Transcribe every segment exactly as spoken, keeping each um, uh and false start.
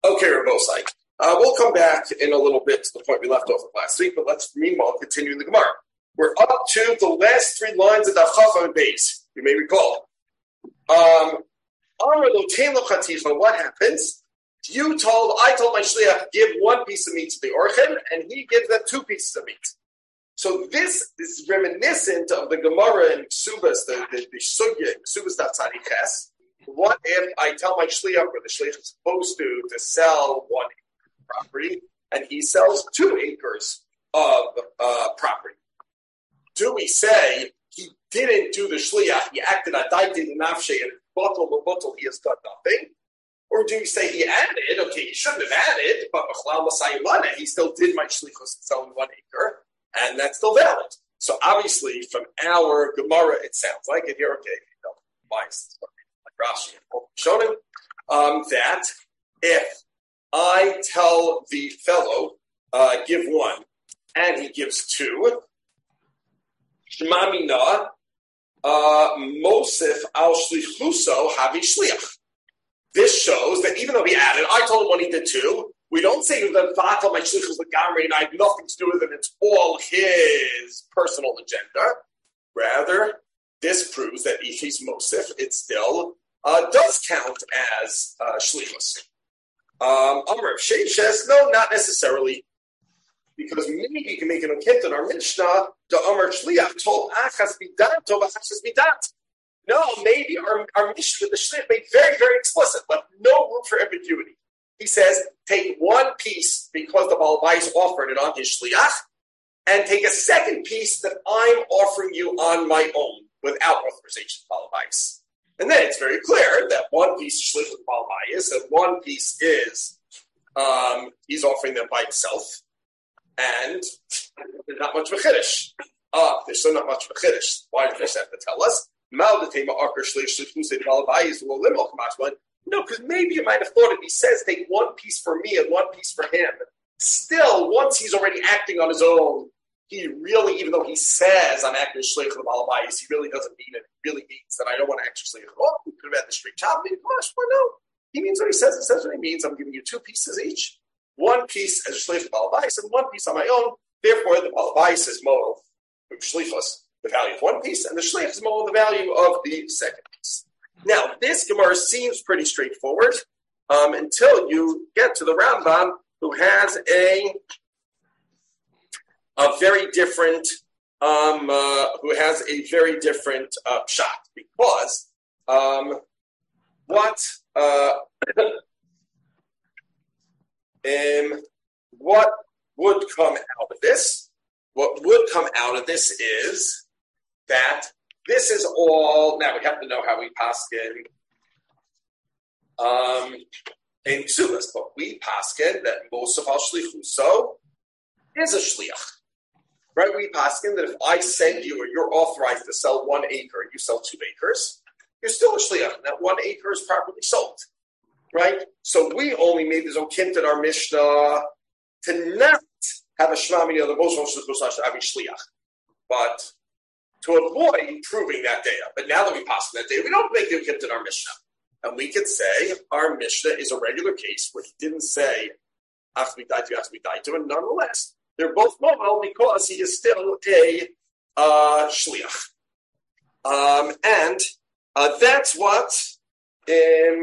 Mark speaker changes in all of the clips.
Speaker 1: Okay, Rabosai. Uh, we'll come back in a little bit to the point we left off of last week, but let's meanwhile continue in the Gemara. We're up to the last three lines of the Chacham and Beis. You may recall. Um, what happens? You told, I told my shliach, give one piece of meat to the orchen, and he gives them two pieces of meat. So this is reminiscent of the Gemara in Ksubas, the the, the Sugya, Ksubas Datzadi Ches. What if I tell my shliach, or the shliach is supposed to, to sell one acre of property, and he sells two acres of uh, property? Do we say he didn't do the shliach, he acted adaiti nafshe, and bottle bottle he has done nothing? Or do we say he added, okay, he shouldn't have added, but he still did my shlichus selling one acre, and that's still valid. So obviously, from our Gemara, it sounds like it here, okay, you know, wise, like Rashi and Shonim, um, that if I tell the fellow, uh, give one, and he gives two, Shmamina, uh, Mosif al shlichuso havi shliach. This shows that even though he added, I told him when he did two, we don't say that Vatal my shlichus is the gamri and I have nothing to do with it. It's all his personal agenda. Rather, this proves that if he's Mosif, it still uh, does count as uh, shlichus. Um, Amr Shei says, no, not necessarily. Because maybe you can make an okint in our Mishnah, the Amr Shliach told Achas Bidat, Tov Achas Bidat. No, maybe our, our Mishnah, the Shliach, made very, very explicit, but no room for ambiguity. He says, take one piece because the Baal Bais offered it on his Shliach, and take a second piece that I'm offering you on my own without authorization of Baal Bais. And then it's very clear that one piece is Shliach with Baal Bais, and one piece is um, he's offering them by himself. And there's not much of a chiddush. Ah, there's still not much of a chiddush. Why does this have to tell us? No, because maybe you might have thought if he says take one piece for me and one piece for him, still, once he's already acting on his own, he really, even though he says I'm acting as shleich of the balabais, he really doesn't mean it. It really means that I don't want to act as shleich. Oh, we could have had the straight chop. Maybe, gosh, why no? He means what he says. He says what he means. I'm giving you two pieces each. One piece as a shleich of the balabais and one piece on my own. Therefore, the balabais is more of shleichus, the value of one piece, and the shleich is more the value of the second piece. Now, this Gemara seems pretty straightforward um, until you get to the Rambam, who has a a very different, um, uh, who has a very different uh, shot, because um, what uh, um, what would come out of this? What would come out of this is that this is all. Now we have to know how we paskin um, in Ksubas, but we paskin that most of our shlichuso is a shliach, right? We paskin that if I send you or you're authorized to sell one acre and you sell two acres, you're still a shliach, and that one acre is properly sold, right? So we only made this okint in our Mishnah to not have a shmamini of the most having shliach, but to avoid proving that data. But now that we pass that data, we don't make the okint in our Mishnah. And we could say our Mishnah is a regular case where he didn't say, after we died to, after we died to, and nonetheless, they're both momal because he is still a uh, shliach. Um, and uh, that's what in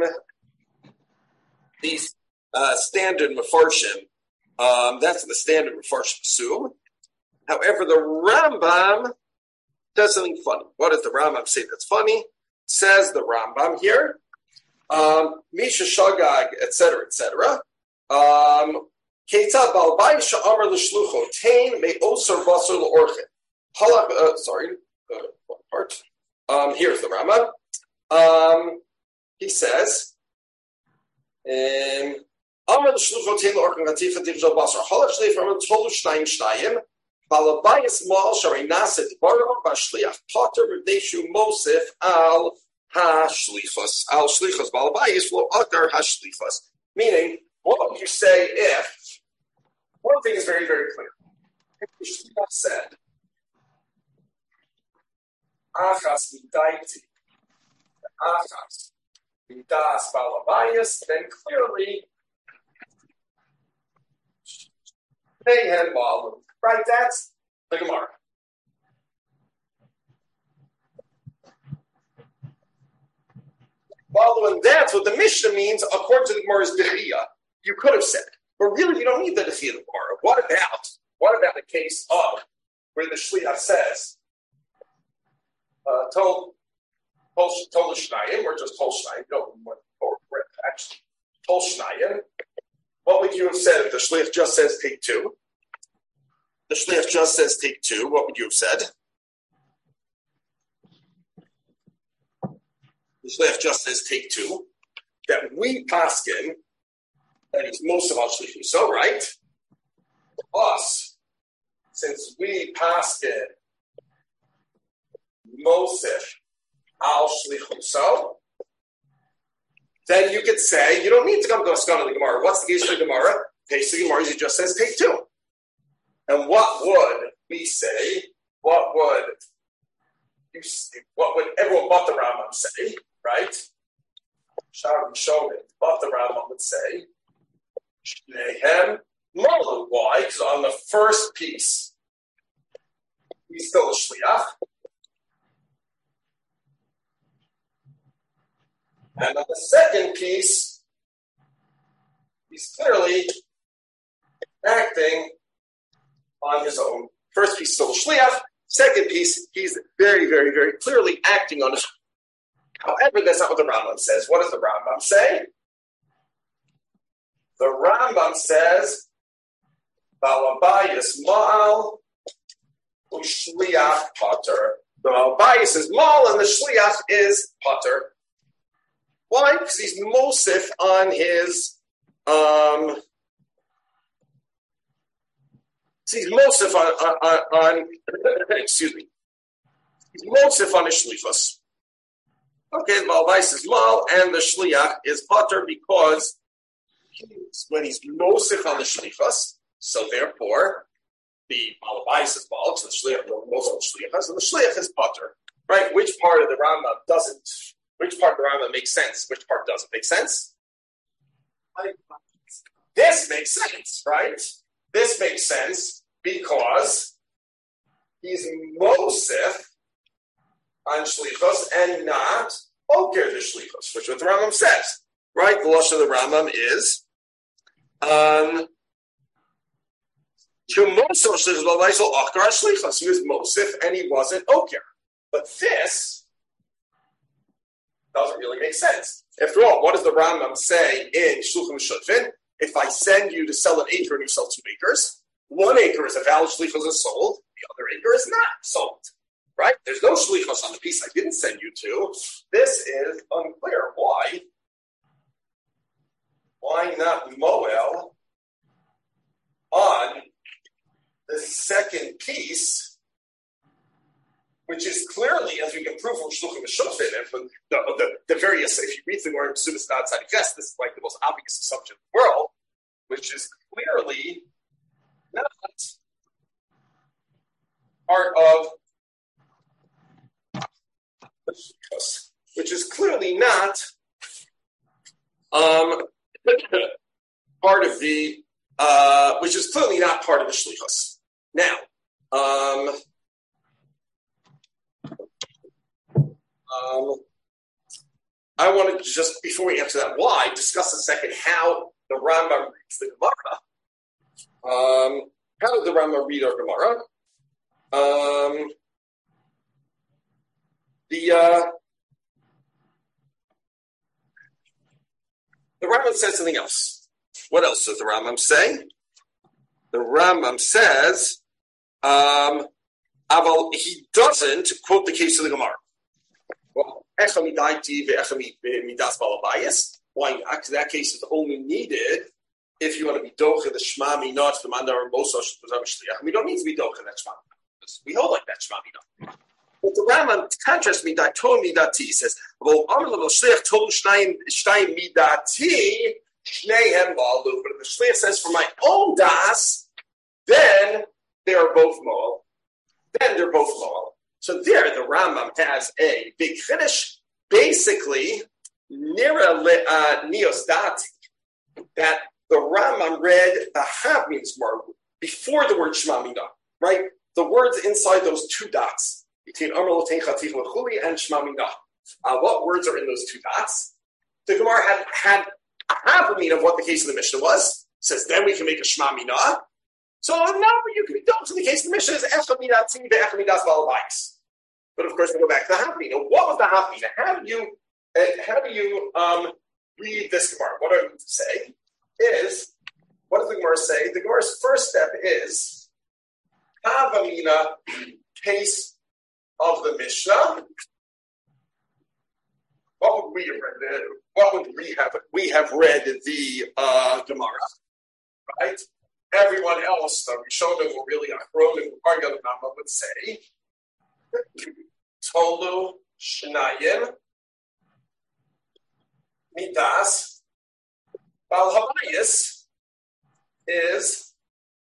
Speaker 1: these uh, standard mefarshim, um, that's the standard mefarshim assume. However, the Rambam does something funny. What does the Rambam say that's funny? Says the Rambam here, um, Misha Shagag, et cetera, et cetera. Um, Keita balbai sha'amar l'shlucho tain me'osar basar l'orchin. Halach, uh, sorry, uh, one part. Um, here's the Rambam. Um, he says, um, Amar l'shlucho tain l'orchin gatifa divzal basar. Halach shleif Rambam tolu shnayim shnayim. Balabayas mal shari naset baram b'shliach potter v'deshu mosif al ha-shlichos. Al shlichos balabayas lo adar ha-shlichos. Meaning, what would you say if, one thing is very, very clear. If the shliach said, achas midaiti, achas midas balabayas, then clearly Mayhem Malu. Right? That's the Gemara. Malu, and that's what the Mishnah means according to the Gemara's Dechiyah. You could have said. But really, you don't need the Dechiyah of the Gemara. What about, what about the case of where the Shliach says, uh, told, told, told the Shnayim, or just told Shnayim, no, or actually, told Shnayim, what would you have said if the Shliach just says take two? The Shliach just says take two, what would you have said? The Shliach just says take two, that we paskin, that it's most of our Shlichus, so right? Us, since we paskin Mosif al Shlichuso, then you could say, you don't need to come to a Askan of the Gemara. What's the case for the Gemara? The case of the Gemara is it just says take two. And what would we say? What would you say, what would everyone but the Rambam say, right? Sharon showed it, but the Rambam would say, Shnehem Malu. Why? Because on the first piece, he's still a Shliach. And on the second piece, he's clearly acting on his own. First piece, still a Shliach. Second piece, he's very, very, very clearly acting on his own. However, that's not what the Rambam says. What does the Rambam say? The Rambam says, Balabayas Ma'al Ushliach Potter. The Balabayas is Ma'al and the Shliach is Potter. Why? Because he's Mosif on his, um, he's Mosif on, on, on excuse me, he's Mosif on his Shlichus. Okay, the Balbais is Mal and the Shliach is Potter because he's, when he's Mosif on the Shlichus, so therefore the Balbais is Mal, so the Shliach is Mosif on the Shlichus, and the Shliach is Potter. Right? Which part of the Rambam doesn't? Which part of the Rambam makes sense? Which part doesn't make sense? This makes sense, right? This makes sense because he's Mosif on Shlichus and not Oker the Shlichus, which is what the Rambam says, right? The Lashon of the Rambam is um, to Mosif Shlichus. He was Mosif and he wasn't Oker. But this doesn't really make sense. After all, what does the Rambam say in Shulchan Shutfin? If I send you to sell an acre and you sell two acres, one acre is a valid shlichus is sold, the other acre is not sold. Right? There's no shlichus on the piece I didn't send you to. This is unclear. Why? Why not Moel on the second piece, which is clearly, as we can prove from Shluchim Shulchan and from the, the, the various, if you read the word Sudas Dad Sadi Ches, this is like the most obvious assumption in the world, which is clearly not part of the Shlichus, which is clearly not um, part of the, uh, which is clearly not part of the Shlichus. Now, um, Um, I want to just, before we answer that why, discuss a second how the Rambam reads the Gemara. Um, how did the Rambam read our Gemara? Um, the uh, the Rambam says something else. What else does the Rambam say? The Rambam says, um, Aval, he doesn't quote the case of the Gemara. Well, why not? Because that case is only needed if you want to be docha the shmami not the mandar or mosa. We don't need to be docha that shmami. We hold like that shmami not. But the Rambam contrasts midat to midati says, "Well, amar l'shliach tolu shnayim shnayim midati shnehem balu." But if the shliach says, "For my own das," then they are both moal. Then they're both moal. So there, the Rambam has a big finish. Basically, nira uh, neos dati, that the Rambam read the hav means more before the word Shema Mina, right? The words inside those two dots between Amar Lotein Chatich L'Chuli and Shema Mina. Uh, what words are in those two dots? The Gemara had had a havamina of what the case of the Mishnah was. Says then we can make a Shema Mina. So now you can be done. So the case of the Mishnah is Echa Mina Tzim Ve'echa Midas Balabais. But of course we go back to the havamina. What was the havamina? How do you uh, how do you um, read this Gemara? What I would say is, what does the Gemara say? The Gemara's first step is havamina, case of the Mishnah. What would we have read? What would we have? We have read the uh, Gemara, right? Everyone else, the Rishonim were really Achronim, Argal Nama would say, Tolu Shnayim Midas Bal Habayis is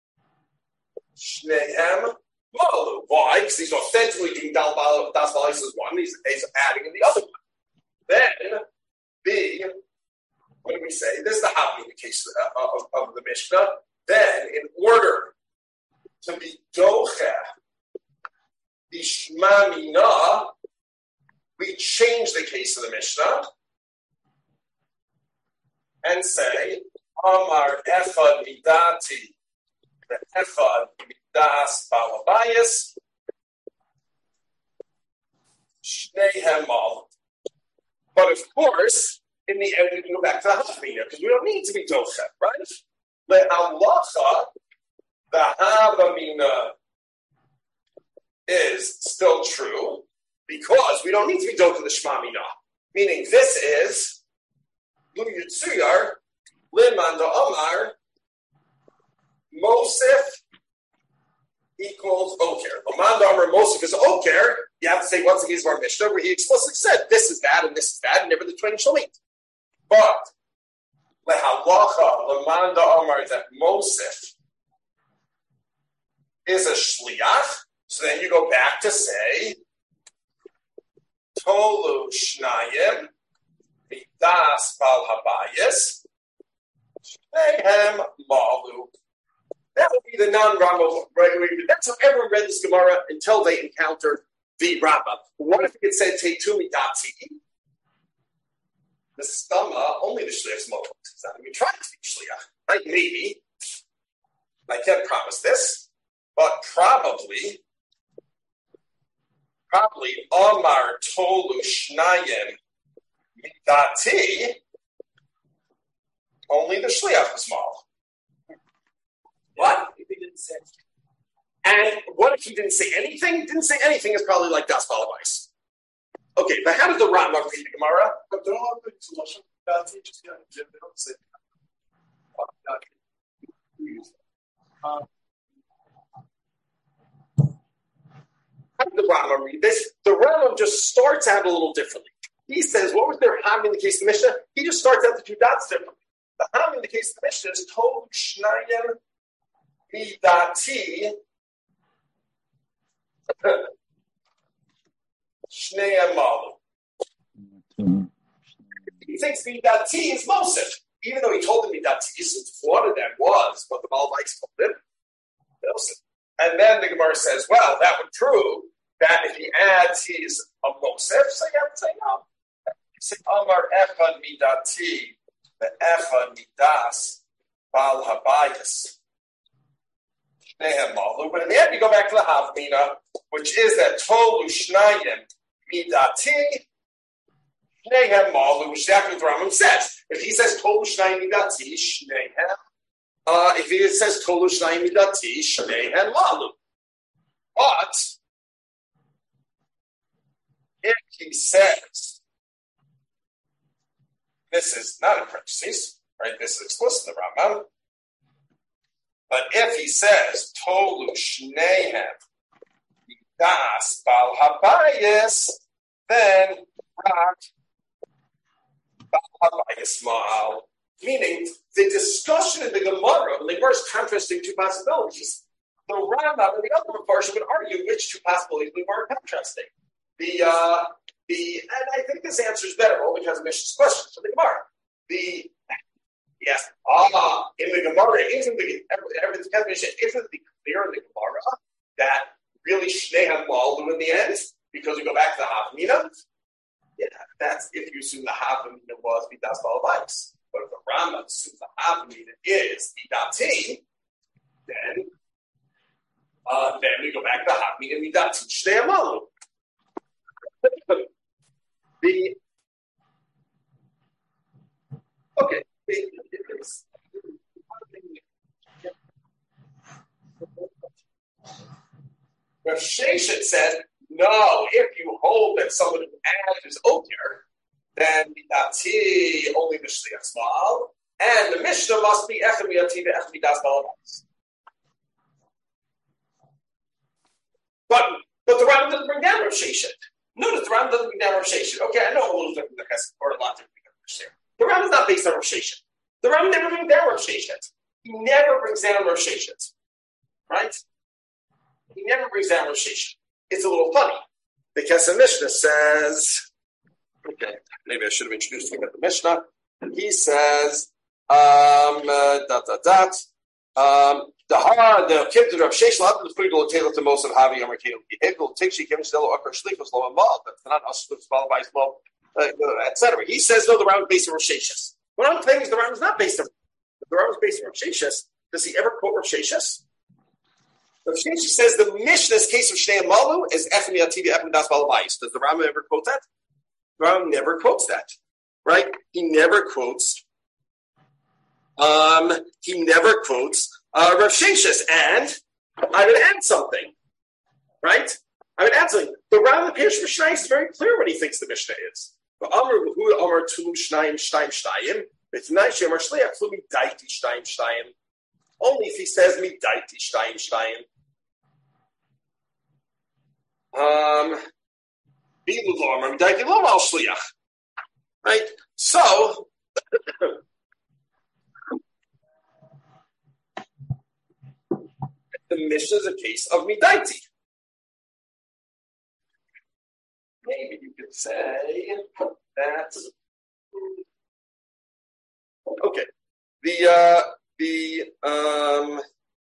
Speaker 1: Shnehem Malu. Why? Because he's authentically doing Das Balayis is one, he's, he's adding in the other one. Then, B, what do we say? This is the Havni, the case of, of, of the Mishnah. Then, in order to be doche the Shema Mina, we change the case of the Mishnah and say, Amar Echad Midati, the Echad Midas Balabayas, Shnehem Mal. But of course, in the end, we can go back to the Havamina because we don't need to be doche, right? The halacha, the Havamina is still true because we don't need to be doche the Shema Mina. Meaning, this is Lu Yitzuyar Liman Amar Mosif equals Oker. Liman Amar Mosif is Oker. You have to say once again, our Mishnah, where he explicitly said, this is bad and this is bad, and never the twain shall meet. But, lehalacha, lemanda amar, that Mosif is a shliach, so then you go back to say, Tolu shnayim, midas bal habayis, shnehem malu. That would be the non-Rambam. Right? That's how everyone read this Gemara until they encountered the Rambam. What if it said Teitumi Dati? The Stama, only the Shliach's Moed. It's not going to be trying to be Shliach. Right? Maybe. I can't promise this. But probably, probably, Amar Tolu Shnayim Midati, only the Shliach was small. What? If he didn't say And what if he didn't say anything? Didn't say anything is probably like Das Balabais. Okay, but how did the Rambam read the Gemara? But they don't have the solution. They don't say um, how did the Rambam read this? The Rambam just starts out a little differently. He says, what was their ham in the case of the Mishnah? He just starts out the two dots differently. The ham in the case of the Mishnah is Tov Shnayim Midati Shnei Malu. He thinks Midati is Mosif, even though he told him Midati, since one of them was what the Malvites told him. And then the Gemara says, well, that would prove that if he adds he's a Mosif, so you have to say no. You say Amar Echad Midati, the Echad Midas Bal Habayis. But in the end, you go back to the Havmina, which is that Tolu Shnayim Midati Shnehem Malu, which is exactly what the Rambam says. If he says Tolu Shnayim Midati Shnehem, uh, if he says Tolu Shnayim Midati Shnehem Malu, but if he says, this is not in parentheses, right? This is explicit in the Rambam. But if he says, Tolu Shnehem Midas Bal Habayis, then Rak Bal Habayis Ma'al. Meaning, the discussion in the Gemara, the Gemara is contrasting two possibilities. The Rambam and the other portion would argue which two possibilities we are contrasting. The, uh, the, and I think this answer is better only because of Mishnah's question. So the Gemara, the Yes. Ah, in the Gemara, isn't the everything's isn't the clear in the Gemara that really Shnei Hamalu in the end, because we go back to the Havamina? Yeah, that's if you assume the Havamina was Midas Balabais. But if the Rambam assumes the Havamina is Midati, then uh, then we go back to the Havamina Midati Shnei Hamalu. The okay. Rav Sheshet said, no, if you hold that someone who adds is Otir, then Midati only the Shliach Small, and the Mishnah must be Echem Midati Echem Midas Balabais. But but the Rambam doesn't bring down Rav Sheshet. Notice the Rambam doesn't bring down Rav Sheshet. Okay, I know a little different than the Chesed, or a lot different than the Chesed. The Rambam is not based on Rav Sheshet. The Rambam never brings down Rav Sheshet. He never brings down Rav Sheshet. Right? He never brings down Rav Sheshet. It's a little funny. The Kesef Mishnah says, okay, maybe I should have introduced him at the Mishnah. He says, um, uh, dot, dot, dot, um, the Har, the Kim to Rav Sheshet, Lab the Friedel, Taylor to most of Havi, Amarkel, Hegel, Tikshi, Kim, Stella, Akar, Shlichus, Lo, and Mal, but not us, Balabais, Lo, et cetera. He says, no, the Rambam is based on Rav Sheshet. What I'm claiming is the Rambam is not based on the Rambam is based on Rav Sheshet. Does he ever quote Rav Sheshet? Rav Sheshet says the Mishnah's case of Shnei Hamalu is Echem Yativ Echem Das Balabais. Does the Rambam ever quote that? The Rambam never quotes that, right? He never quotes. Um, he never quotes uh, Rav Sheshet, and I would add something, right? I would add something. The Rambam Pirush Mishnah is very clear what he thinks the Mishnah is. But Amar Behu Amar Tulum Shnayim Shtayim Shtayim. It's nice. Amar Shliach Tulum Daiti Shtayim Shtayim. Only if he says me Daiti Shtayim Shtayim. Um, right? So, the Mishnah is a case of Midaiti. Maybe you could say that. Okay. The, uh, the, um,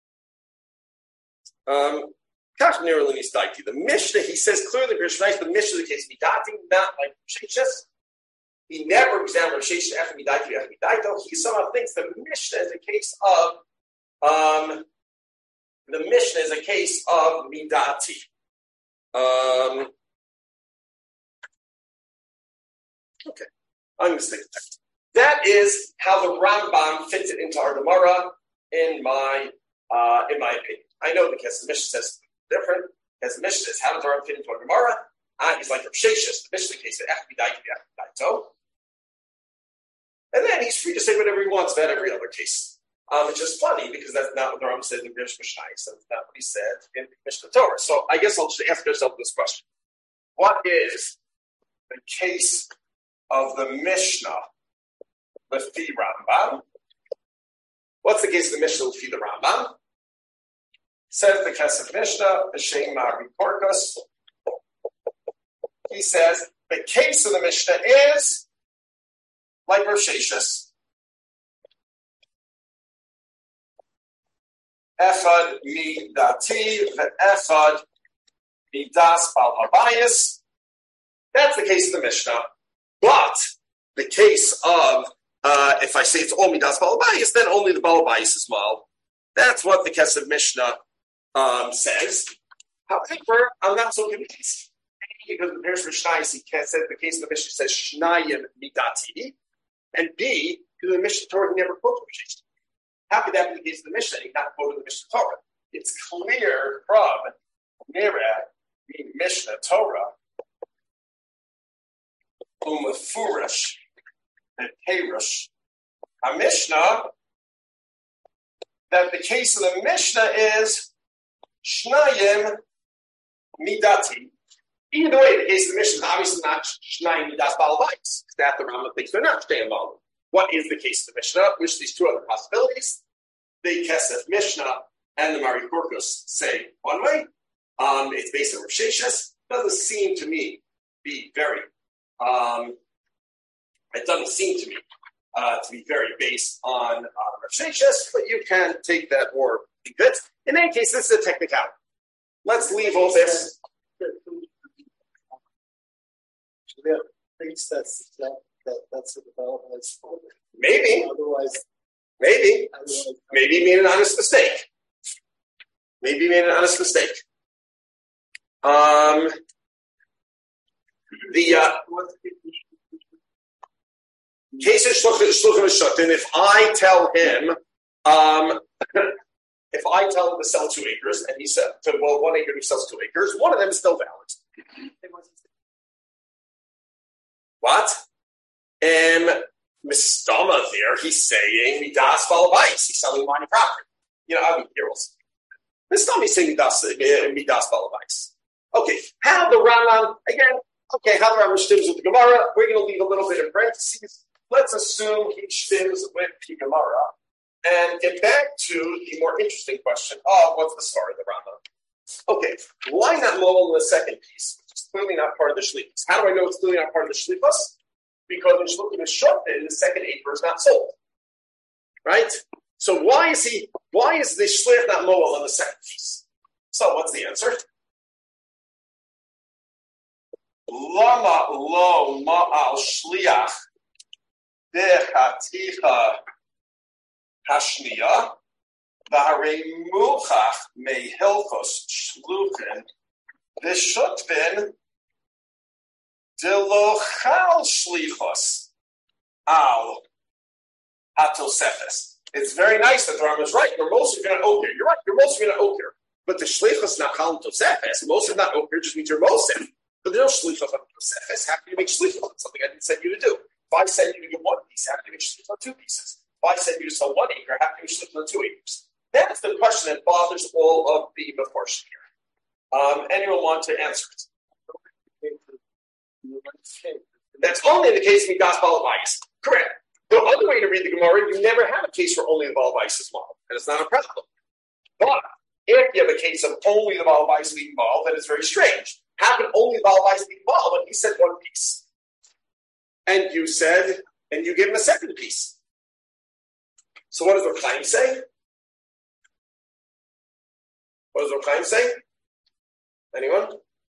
Speaker 1: um, the Mishnah, he says clearly, the Mishnah is the case of Midati, not like Sheshes. He never examined Sheshes after Midati, after Midati. He somehow thinks the Mishnah is a case of, um, the Mishnah is a case of Midati. Um, okay, I'm going to stick with that. That is how the Rambam fits it into our Gemara, in my, uh, in my opinion. I know the Kesef Mishnah says different. As the Mishnah says, how does the Rambam fit into our Gemara? Ah, he's like Rav Sheshet. The Mishnah case said, and then he's free to say whatever he wants about every other case. Um, it's just funny because that's not what the Rambam said in the Mishnah. So that's not what he said in the Mishnah Torah. So I guess I'll just ask yourself this question: what is the case of the Mishnah with the Rambam? What's the case of the Mishnah with the Rambam? Says the Kesef Mishnah, B'Shem Mari Korkus. He says the case of the Mishnah is like Rav Sheshet. Echad midati ve'echad midas bal habayis. That's the case of the Mishnah. But the case of uh, if I say it's all midas bal habayis, then only the bal habayis is mal. That's what the Kesef Mishnah Um, says. However, I'm not so convinced. A, because the Pirush Mishnah said the case of the Mishnah says Shnayim Midati, and B, because the Mishnah Torah never quotes Mishnah. How could that be the case of the Mishnah? He not quoted the Mishnah Torah. It's clear from Nira, the Mishnah Torah, Umafurish, and Perush, a Mishnah, that the case of the Mishnah is Shnayim Midati. Either way, the case of the Mishnah is obviously not Shnayim Midas Balabais. That the Rambam thinks they're not Shnayim Baal. What is the case of the Mishnah? Which these two other possibilities? The Kesef Mishnah and the Mari Korkus say one way. Um, it's based on Rav Sheshet. Doesn't seem to me be very. Um, it doesn't seem to me uh, to be very based on uh, Sheshes, but you can take that or leave it. In any case, this is a technicality. Let's leave all this.
Speaker 2: Thinks that's that, that that's a development.
Speaker 1: Maybe.
Speaker 2: Otherwise,
Speaker 1: maybe.
Speaker 2: Otherwise,
Speaker 1: maybe he made an honest mistake. Maybe he made an honest mistake. Um, the uh, case of shluchim shutin. If I tell him, um, if I tell him to sell two acres, and he said, to, well, one acre he sells two acres, one of them is still valid. What? Um, Mistama there, he's saying midas balabais. He's selling money property. You know, I mean, here also. Mistama is saying midas midas balabais. Okay, how the Rambam again? Okay, how the Rambam stems with the Gemara? We're going to leave a little bit in parentheses. Let's assume he stems with the Gemara and get back to the more interesting question of what's the story of the Rambam. Okay, why not Lowell in the second piece? It's clearly not part of the Shlichus. How do I know it's clearly not part of the Shlichus? Because in Shluchim Shoftim, the second acre is not sold. Right? So why is he, why is the Shlich not Lowell in the second piece? So what's the answer? Lama lo ma'al shliach dechaticha hashniya v'harei muchach mehilchos shluchin v'shutbin delochal shlichos al hatosefes. It's very nice that the Rambam is right. You're mostly going to oker. You're right. You're mostly going to oker. But the shlichos not chal tosefes. Most of not oker just means you're mosif. But there's no shlichos on tosefes. How can you make shlichos on something I didn't send you to do? If I send you to get one piece, how can you make shlichos on two pieces? If I send you to sell one acre, how can you make shlichos on two acres? That's the question that bothers all of the Mefarshim here. Um, anyone want to answer it? That's only in the case of Midas Balabais. Correct. The other way to read the Gemara, you never have a case where only the Balabais is involved, and it's not a problem. But if you have a case of only the Balabais being involved, then it's very strange. How can only the Balabais be involved when he said one piece? And you said, and you give him a second piece. So what does Reb Chaim say? What does Reb Chaim say? Anyone?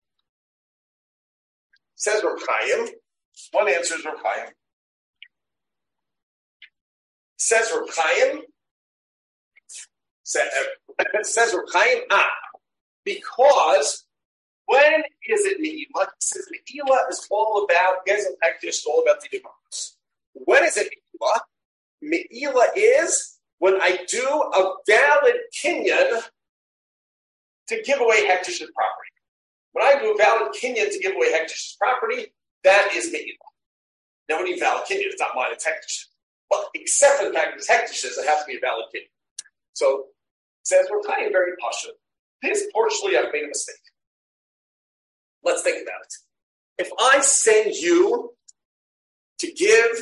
Speaker 1: Says Reb Chaim. One answer is Reb Chaim. Says Reb Chaim. Says Reb Chaim. Ah, because when is it Me'ilah? He says Me'ilah is all about Gezel Hektish, all about the Devaros. When is it Me'ilah? Me'ilah is when I do a valid kinyan to give away Hektish's property. When I do a valid kinyan to give away Hektish's property, that is Me'ilah. Now, when you valid kinyan, it's not mine, it's Hektish's. Well, except for the fact that it's Hektish's, it has to be a valid kinyan. So, it says we're kind of very passionate. This partially I've made a mistake. Let's think about it. If I send you to give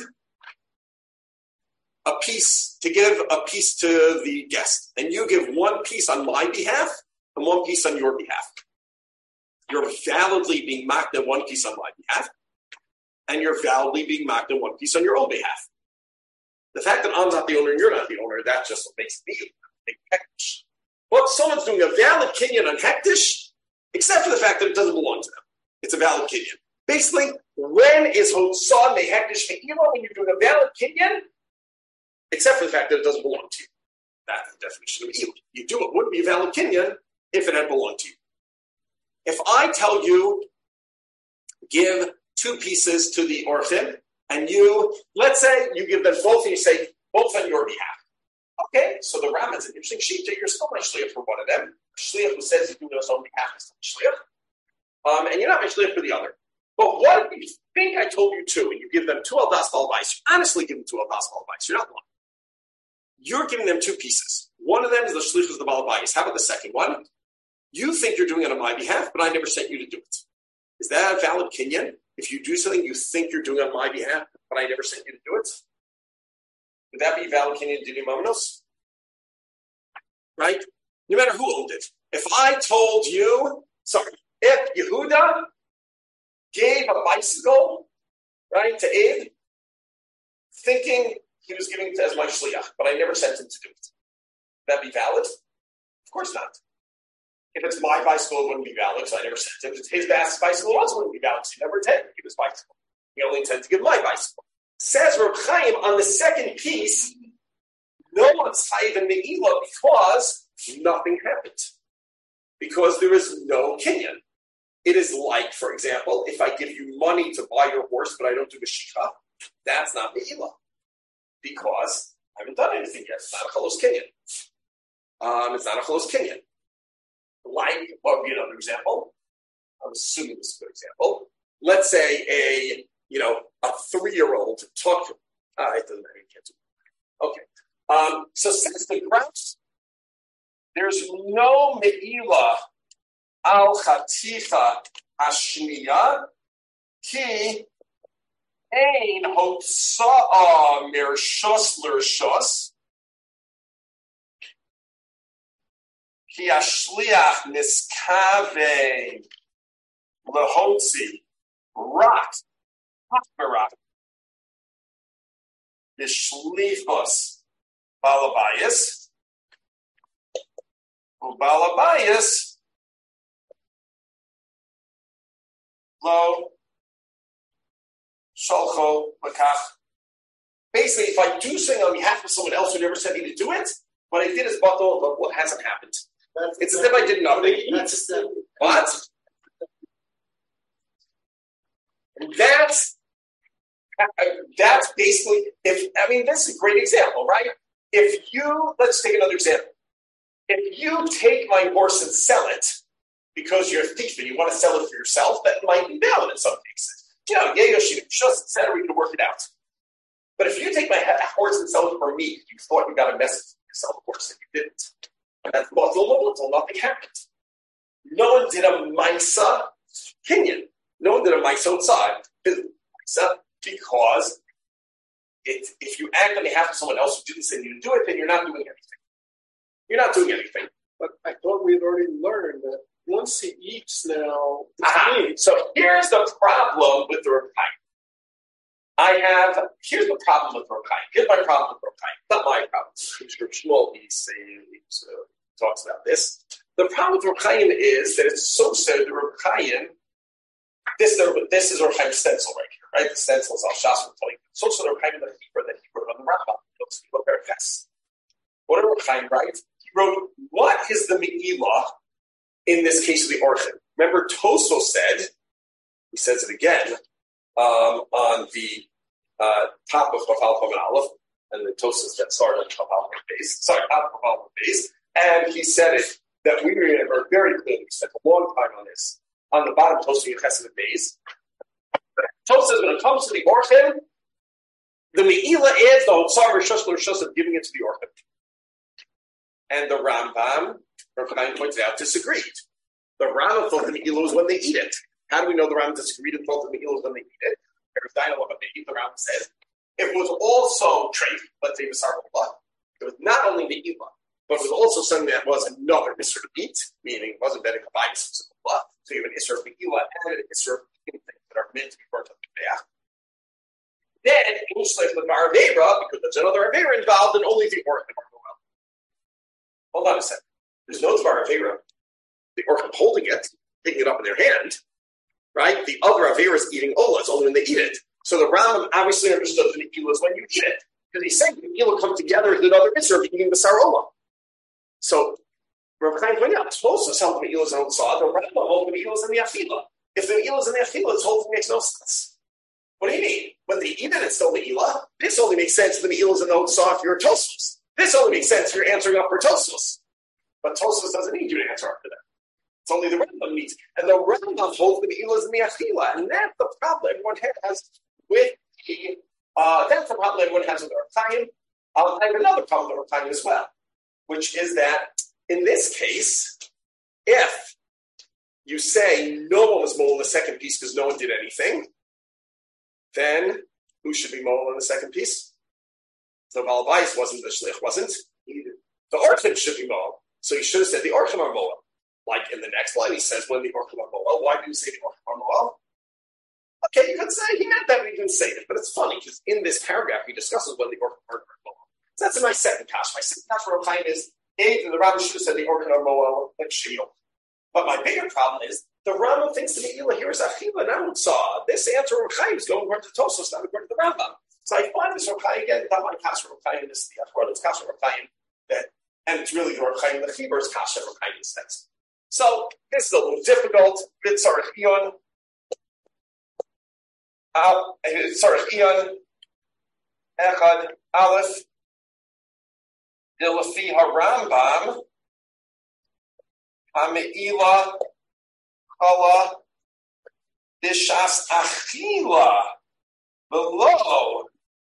Speaker 1: a piece, to give a piece to the guest, and you give one piece on my behalf and one piece on your behalf, you're validly being mocked at one piece on my behalf, and you're validly being mocked at one piece on your own behalf. The fact that I'm not the owner and you're not the owner, that just makes me a hektish. Well, someone's doing a valid kinyan on hektish, except for the fact that it doesn't belong to them. It's a valid kinyan. Basically, when is Hotzah mehektish me'ilah? When you're doing a valid kinyan, except for the fact that it doesn't belong to you. That's the definition of me'ilah. You do it wouldn't be a valid kinyan if it had belonged to you. If I tell you, give two pieces to the orchim, and you, let's say you give them both, and you say, both on your behalf. Okay, so the Rambam's an interesting sheet. You're still my shliach for one of them. Shliach who says he's doing it on behalf is still shliach. Um, and you're not my shliach for the other. But what if you think I told you two, and you give them two aldas balabais? You honestly give them two aldas balabais. You're not one. You're giving them two pieces. One of them is the shliach of the balabais. How about the second one? You think you're doing it on my behalf, but I never sent you to do it. Is that a valid kinyan? If you do something you think you're doing on my behalf, but I never sent you to do it? Would that be valid kinyan dini mamnos? Right? No matter who owned it. If I told you, sorry, if Yehuda gave a bicycle, right, to Abe, thinking he was giving it as my shliach, but I never sent him to do it. Would that be valid? Of course not. If it's my bicycle, it wouldn't be valid, so I never sent him. If it's his bicycle, it also wouldn't be valid, so he never intended to give his bicycle. He only intended to give my bicycle. Says Reb Chaim on the second piece, no one's chayiv in Me'ilah because nothing happened. Because there is no kinyan. It is like, for example, if I give you money to buy your horse, but I don't do the shikha, that's not Me'ilah. Because I haven't done anything yet. It's not a chalos kinyan. Um, it's not a chalos kinyan. Like, what would be another example? I'm assuming this is a good example. Let's say a, you know, a three-year-old took, uh, it doesn't matter, you can't do it. Okay. Um, so since the grouse, there's no Me'ilah al chaticha ashniya ki ein hotza'a mirshos l'rshos ki ashliach niskave lehotzi rak hakmerak b'shlichos balabayis ubalabayis lo shalcho lakach. Basically, if I do something on behalf of someone else who never said me to do it, what I did is batal, but what hasn't happened. That's it's as if I did nothing. That's the, what? And that's that's basically, if I mean, this is a great example, right? If you, let's take another example. If you take my horse and sell it because you're a thief and you want to sell it for yourself, that might be valid in some cases. You know, yeah, Yoshi, just et cetera, we can work it out. But if you take my horse and sell it for me, you thought you got a message to sell the horse and you didn't. And that's muzzle until nothing happened. No one did a Maisa Kinyan. No one did a Maisa outside. Because it, if you act on behalf of someone else who didn't say you to do it, then you're not doing anything. You're not doing anything.
Speaker 2: But I thought we had already learned that once he eats now,
Speaker 1: uh-huh. So here's the problem with the Reb Chaim. I have, here's the problem with Reb Chaim. Here's my problem with Reb Chaim. Not my problem. Reb Shmuel, he uh, talks about this. The problem with Reb Chaim is that it's so said that Reb Chaim, this, this is Reb Chaim's stencil right here, right? The stencil is Al-Shas will tell you. So so Reb Chaim in the Hebrew that he wrote on the Rambam. He wrote very fast. What did Reb Chaim write? He wrote, what is the Me'ilah in this case of the Orchim? Remember, Toso said, he says it again, um, on the uh, top of Chafal Chum and Aleph, and the Tosos that started on Chafal Chum base, sorry, top of Chafal Chum base, and he said it, that we remember very clearly, we spent a long time on this, on the bottom Toso in Chesed base. Toso says, when it comes to the Orchim, the Me'ilah is the Hotzar Rishos L'Rishos of giving it to the Orchim. And the Rambam, Rav Chaim pointed out, disagreed. The Rambam thought the Me'ilah was when they eat it. How do we know the Rambam disagreed and thought the Me'ilah was when they eat it? The Rambam says it was also treif, let's say B'sar B'la. It was not only Me'ilah, but it was also something that was another Isser to eat, meaning it wasn't Bedek Habayis B'la. So you have an Isser of Me'ilah and an Isser of eating things that are meant to be burnt up in Be'ach. Then, in Ushleif L'Var Aveira, because there's another Aveira involved, and only the Orchim are well. Hold on a second. There's no Dvar Aveira. The Orchim holding it, taking it up in their hand, right? The other Aveira is eating Ola. It's only when they eat it. So the Rambam obviously understood the Me'ilah is when you eat it. Because he's saying the Me'ilah come together with another Isser of eating the Sarola. So, Rav Chaim pointed out, it's supposed to sell the Me'ilah is on Saw, the Rambam holds the Me'ilah is in the Achilah. If the Me'ilah is in the Achilah, this whole thing makes no sense. What do you mean? When they eat it, it's still Me'ilah. This only makes sense if the Me'ilah is in the Saw if you're a Tosos. This only makes sense if you're answering up for Tosos. But Tosos doesn't need you to answer up for that. It's only the Rambam needs. And the Rambam holds the Me'ilah is in the Achilah. And that's the problem everyone has with the, uh, that's the problem everyone has with Rav Chaim. Uh, I have another problem with Rav Chaim as well, which is that in this case, if you say no one was mole in the second piece because no one did anything, then who should be mole in the second piece? So Baal Bayis wasn't, the Shlich wasn't. The Orchim should be mole. So he should have said the Orchim are mole. Like in the next line, he says when the Orchim are mole. Why do you say the Orchim are mole? Okay, you could say he meant that, but he didn't say it. But it's funny because in this paragraph he discusses when the orchid are moel. So that's in my second kash. My second kash for Reb Chaim is either the Rambam should have said the orchid are moel like shield. But my bigger problem is the Rambam thinks the Meila here is achila and saw. This answer Reb Chaim is going according to Tosfos, not according to the Rambam. So I find this Reb Chaim again, not my kash for Reb Chaim, this the Achron's kash for Reb Chaim that, and it's really the Reb Chaim the Chibur's kash for Reb Chaim says. So this is a little difficult. Bit Sarach Ion. Sarach Ion. Echad Aleph. Dilafi HaRambam. Hameila. Chala. Bishas Achila. Below.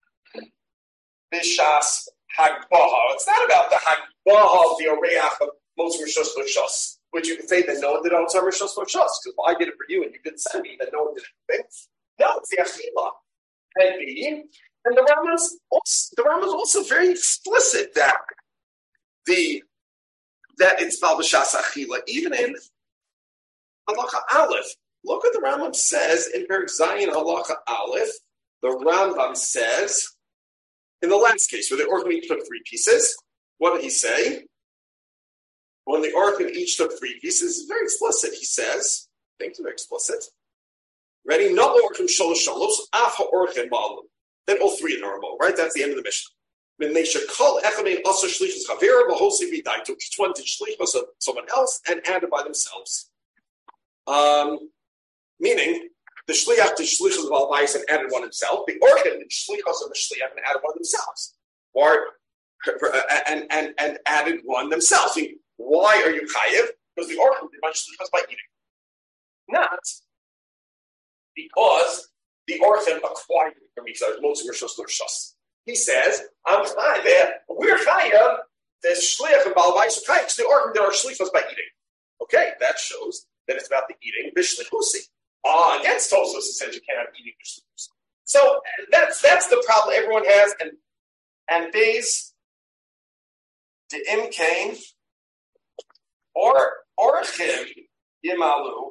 Speaker 1: Bishas Hagbaha. It's not about the Hagbaha of the Oreach of most Rishos L'Shos. Which you can say that no one did on Rishos L'Shos, because well, I did it for you and you didn't send me, that no one did anything. No, it's the Achila. And B, and the Rambam's also, the Rambam's also very explicit that the that it's Bal B'Shas Achila, even in Halacha Aleph. Look what the Rambam says in Perek Zayin Halacha Aleph. The Rambam says, in the last case, where the orchid each took three pieces, what did he say? When the orchid each took three pieces, it's very explicit. He says, I think it's very explicit. Ready? No orchid sholosh sholos, af ha'orchid ba'alim. Then all three of them are mo, right? That's the end of the mission. When they should call echamein asa shlichus chavera b'hosi v'dai, took each one to shlichus of someone else and added by themselves. Um, meaning, the shliach did shlichus of al-bayis and added one himself. The orchid did shlichus of the shliach and added one themselves. Or, and, and, and added one themselves. See, why are you chayiv? Because the orchid did much shlichus by eating. Not because the orchid acquired it from each other. Most of Rishos. He says, I'm chayiv. We're chayiv. The shliach and al-bayis are chayiv because the orchid did our shlichus by eating. Okay, that shows that it's about the eating b'shlichusi. Ah, against Tosfos, it says you can't have eating b'shlichusi. So that's that's the problem everyone has, and and these the imkain or orchim yimalu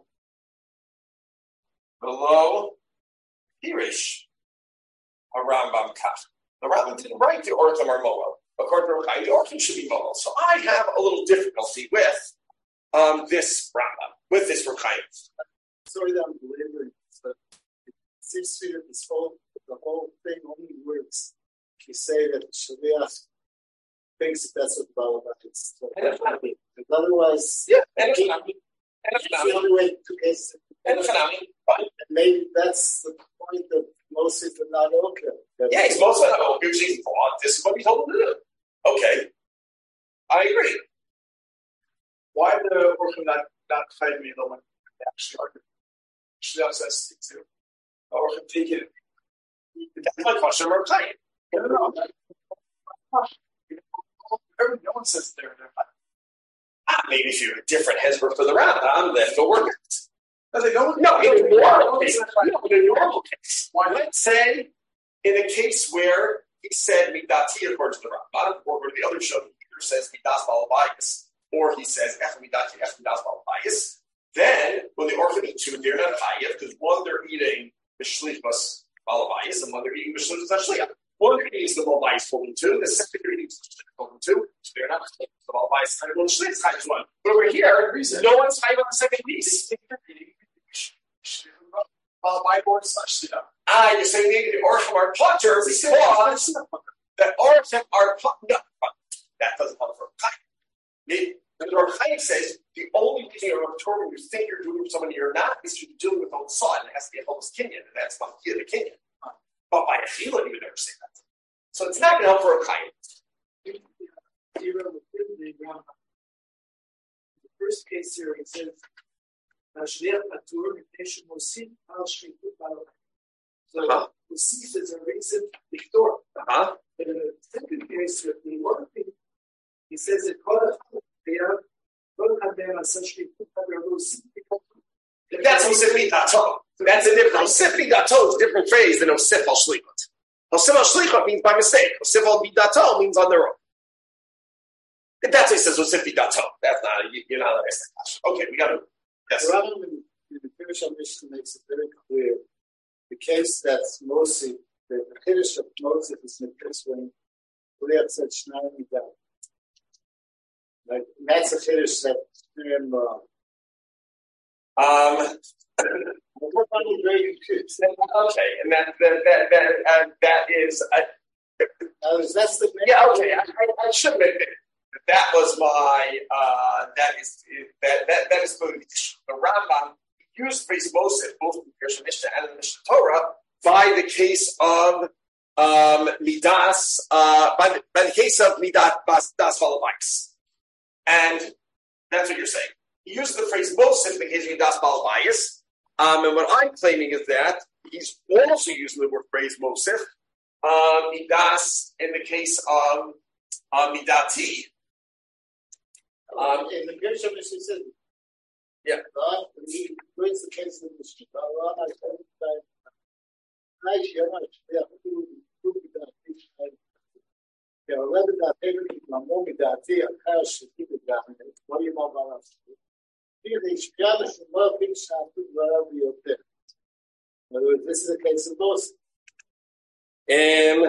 Speaker 1: below hirish a Rambam kach. The Rambam didn't write the orchim or moel. According to Rambam, the orchim should be moel. So I have a little difficulty with um, this Rambam, with this Rambam.
Speaker 2: Sorry that I'm belaboring, but it seems to me that this whole the whole thing only works if you say that Shaliach thinks that that's what the Baal is. So, otherwise,
Speaker 1: yeah, and it's
Speaker 2: the only way to get
Speaker 1: and
Speaker 2: maybe that's the point that most of them not okay.
Speaker 1: Yeah, he's most of them not okay. He's thought this is what we told him to do. Okay, I agree.
Speaker 2: Why the orchid not not fight me though when they actually argue? Shliach says to or take it.
Speaker 1: That's my question. I'm saying.
Speaker 2: No, no, no. No one says they're different.
Speaker 1: Ah, maybe if you're a different hezbollah for the Rambam, then go work it.
Speaker 2: No, they don't.
Speaker 1: No, in a normal case. No, in a normal case. Why? Let's say in a case where he said midati according to the Rambam, or where the other show either says midas balabayis, or he says ech midati ech midas balabayis. Then when the orchid eat two, they're not chayiv because one they're eating b'shlichus balabayis and one they're eating b'shlichus ashliach. One they're eating the balabayis holding two, the second they're eating the holding two, so they're not chayiv the balabayis and one shlichus chayiv one. But over here, no one's chayiv on the second piece.
Speaker 2: My board slash shliach.
Speaker 1: Ah, you're saying maybe the orchim are putter because the orchim are putter. No, that doesn't come from chayiv. Maybe. And the Rav Chaim says the only thing you're Torah you think you're doing with someone you're not is you're dealing with own son. It has to be a homeless Kenyan, and that's not here the Kenyan. But by a Chila, you would never say that. So it's not going to help for a Chaim.
Speaker 2: The first case here it says Shliach Patur Nation Mosif Al Shlichut Balai. So Mosif is a reason Victor.
Speaker 1: Uh-huh.
Speaker 2: But in the second case with the one thing, he says it called
Speaker 1: That's Osif Dato. That's a different Osif Dato is a different phrase than Osif al Shlichut. Osif al Shlichut means by mistake. Osif al Dato means on their own. If that's what he says, Osif Dato. That's not you're not understanding. Okay, we got to. Yes.
Speaker 2: The Rambam in the Pirush HaMishnah makes it very clear the case that's mostly the Kiddush of Moses is in the case when Leah said Shnayim Midat. Like that's a Kiddush that um,
Speaker 1: um okay, and that that that that, uh, that is uh,
Speaker 2: uh, that's the
Speaker 1: yeah okay. I, I, I should admit that that was my uh, that is that that that is the Rambam used phrase Moses both in the Mishnah and in the Mishnah Torah by the case of um, Midas uh, by the by the case of Midat Das Balabais, and that's what you're saying. He used the phrase Moses in the case of Midas Balabais. Um, and what I'm claiming is that he's also using the word phrase Mosif, uh, Midas, in the case of uh, Midati.
Speaker 2: Um, in the case of Mishnah, said,
Speaker 1: yeah.
Speaker 2: God, he brings the case of Mishnah. God, I said, I share much. Yeah, who who that? Yeah, eleven that everything from Midati, a cash to keep it down. What do you want about us? In other words, this is a case of Moses.
Speaker 1: Um,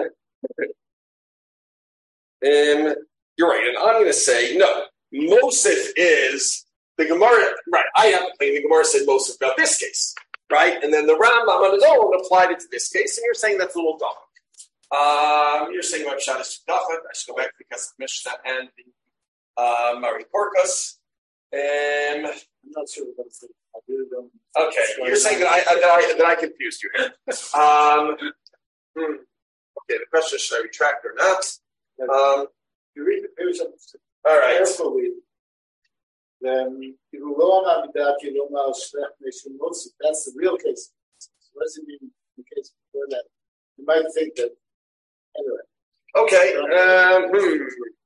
Speaker 1: um, you're right, and I'm going to say no. Mosif is the Gemara, right? I have a claim the Gemara said Mosif about this case, right? And then the Rambam on his own applied it to this case, and you're saying that's a little dumb. Um, you're saying my shot is Dachad. I should go back because the Mishnah and the uh, Mari Porkus. Um,
Speaker 2: I'm not sure what that's I really don't.
Speaker 1: Okay, you're saying that I, that I that I confused you here. Um, hmm. Okay, the question is, should I retract or not? Um,
Speaker 2: you read the page of
Speaker 1: all right.
Speaker 2: Carefully. Then you go on that you don't know that's the real case. What does it mean in the case before that? You might think that anyway.
Speaker 1: Okay. Um, hmm.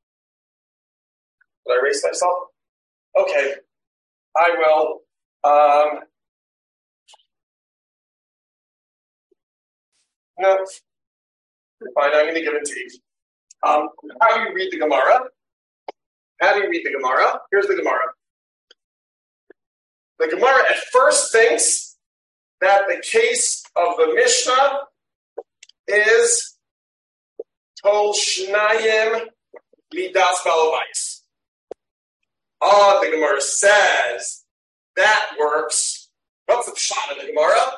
Speaker 1: Did I erase myself? Okay, I will. Um, no, fine. I'm going to give it to you. Um, how do you read the Gemara? How do you read the Gemara? Here's the Gemara. The Gemara at first thinks that the case of the Mishnah is Tol Shnayim Midas Balabais. Oh, the Gemara says that works. What's the pshat of the Gemara?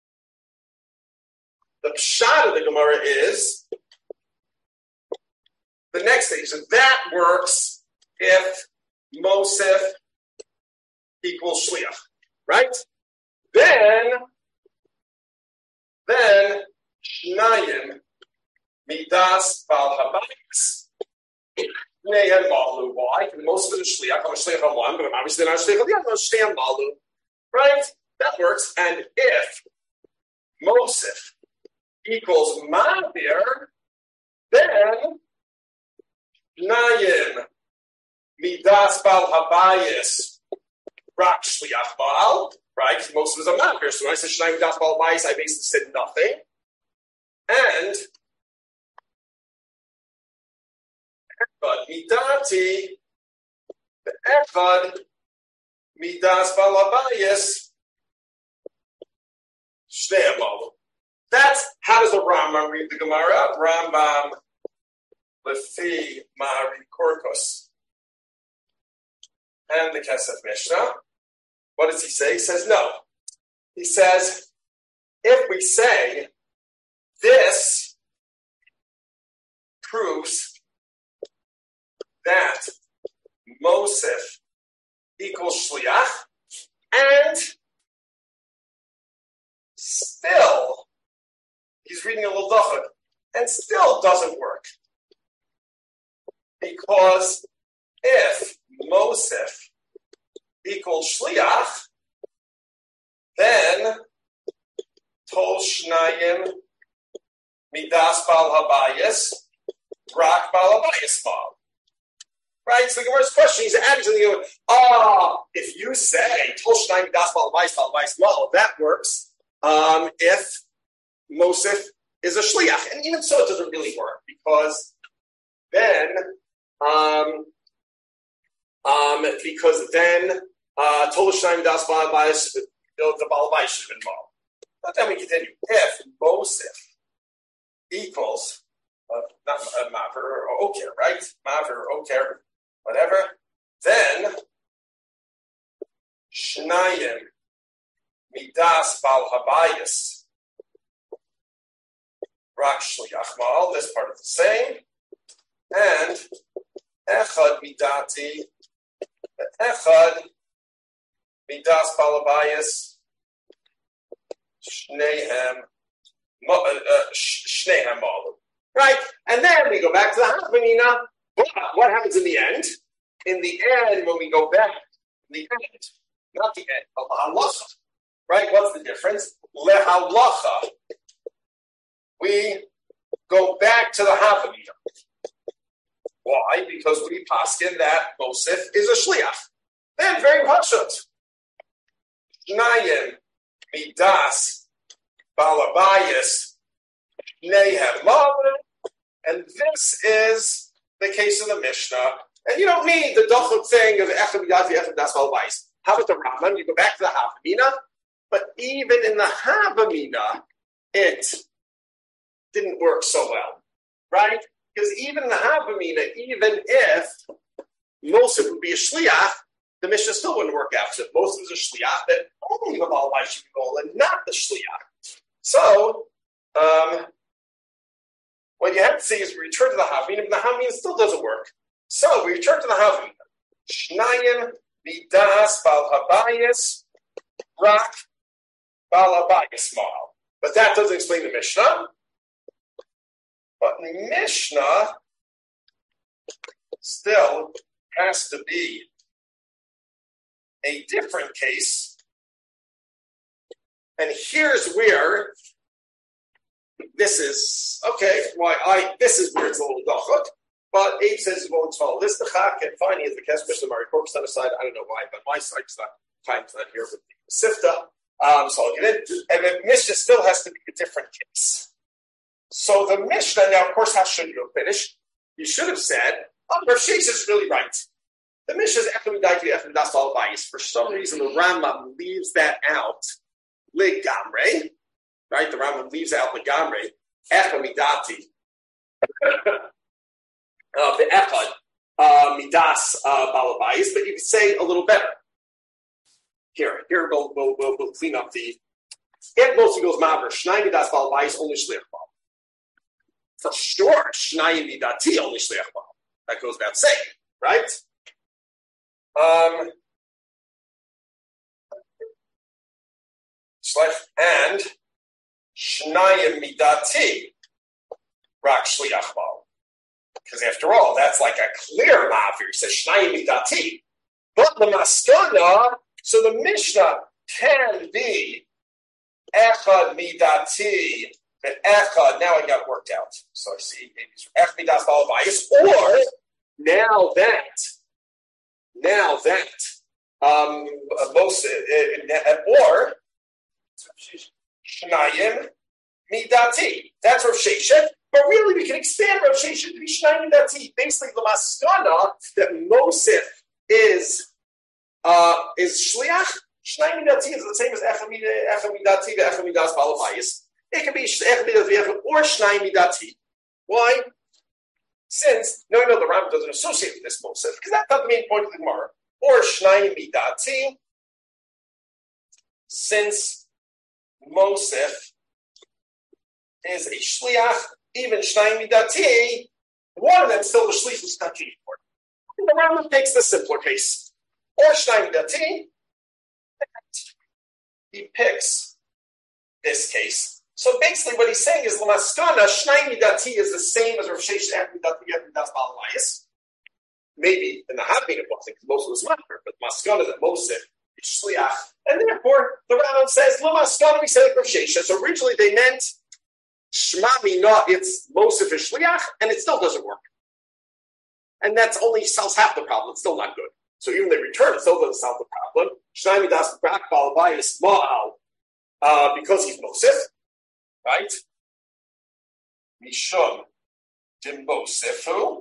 Speaker 1: The pshat of the Gemara is the next stage. So that works if Mosif equals Shliach, right? Then, then Shnayim Midas Bal Habayis. Why? Most of the shliach, I'm a shliach on one, but I'm obviously not a shliach on the other. Understand malu, right? That works. And if Mosif equals ma'avir, then Nayim Midas Bal Habayis Rak Shliach Baal, right? Mosif is a ma'avir. So when I said Shnayim Midas Bal Habayis, I basically said nothing. And But midati, the echad, midas balabayis, shnei amalu. That's how does the Rambam read the Gemara? Rambam lefi ma'ari korkos and the Kesef Mishnah. What does he say? He says no. He says if we say this proves that Mosif equals Shliach, and still, he's reading a little Dachad, and still doesn't work. Because if Mosif equals Shliach, then Tol Shnayim Midas Bal Habayis Rak Bal Habayis Bal. Right? So the Gemara's question, he's adding to the ah, if you say Tol Shnayim Das Bal Habayis Bal Habayis Bal, that works. Um, if Mosif is a shliach, and even so, it doesn't really work because then, um, um, because then uh, Tol Shnayim Das Bal Habayis, the Bal Habayis should have been involved. But then we continue. If Mosif equals uh, not uh, Maver or Oker, right? Maver or Oker, whatever. Then Shnayim Midas Bal Habayis Rak Shliach Mal. This part is the same. And Echad Midati Echad Midas Bal Habayis Shnehem Shnehem Malu. Right? And then we go back to the Havamina. But what happens in the end? In the end, when we go back, the end, not the end, but halacha. Right? What's the difference? Lehalacha. We go back to the Havamina. Why? Because we paskin that Mosif is a shliach. Then very pashut. Shnayim midas balabayis nehem maven. And this is the case of the Mishnah. And you don't need the dochuk thing of echad midati echad das balabayis. How about the Rambam? You go back to the Havamina. But even in the Havamina, it didn't work so well. Right? Because even in the Havamina, even if Mosif would be a shliach, the Mishnah still wouldn't work out. So Mosif is a shliach, that only the Baal should be called and not the shliach. So, um, what you have to say is we return to the Havamina, but the Havamina still doesn't work. So we return to the Havamina. Shnayim midas bal habayis rak bal habayis mal. But that doesn't explain the Mishnah. But the Mishnah still has to be a different case. And here's where this is, okay, why I this is where it's a little dachut. But Abe says he's going to follow this. The chak and finally is the Kes Mishnah Mari Korkus on the side. I don't know why, but my side's not time to that here with the Sifta. Um, so I'll get it. And the Mishnah still has to be a different case. So the Mishnah, now of course, how should you have finished? You should have said, oh, Rav Sheish is really right. The Mishnah is Echad Midati Echad Das Bal Habayis. For some reason, the Rambam leaves that out. Legamre, right? The Rambam leaves out Legamre. Echad Midati. Uh, the Echad uh, Midas uh, Bal Habayis, but you could say a little better. Here, here we'll, we'll, we'll, we'll clean up the. If mostly goes Maver, Shnai Midas Bal Habayis, only Shliach Bal. For sure, Shnai Midati, only Shliach Bal. That goes without saying, right? Um, and Shnayim Midati Rak Shliach Bal. Because after all, that's like a clear ma'avir. He says Shnayim Midati. But the Maskana, so the Mishnah can be Echad Midati, but Echad, now I got it worked out. So I see Echad Midas Bal Habayis, or now that Now that, um, most, uh, or Shnayim Midati. That's Rav Sheshet. But really, we can expand Rav Sheshet to be Shnayim Midati. Basically, the Maskana that Mosif is uh, is Shliach. Shnayim Midati is the same as Echad Midati, the Echad Midas Bal Habayis. It can be Echad Midati or Shnayim Midati. Why? Since, no, no, the Rambam doesn't associate with this Mosif, because that's not the main point of the Gemara. Or Shnayim Midati, since Mosif is a Shliach, even Shnayim Midati, one of them still the Shliach is not key for it. The Rambam takes the simpler case. Or Shnayim Midati, he picks this case. So basically, what he's saying is, L'maskana, Shnai Midati is the same as Rav Sheish Echad Midati Echad Das Bal Habayis. Maybe in the Havamina, because most of it's matter, but Maskana that Mosif is Shliach, and therefore the Rambam says, L'maskana we say like Rav Sheish. So originally they meant Shma Mina, it's Mosif is Shliach, and it still doesn't work. And that's only solves half the problem. It's still not good. So even they return, it still doesn't solve the problem. Shnai Midas Bal Habayis Ma'al, uh, because he's Mosif. Right? Mishum Dimbosefu.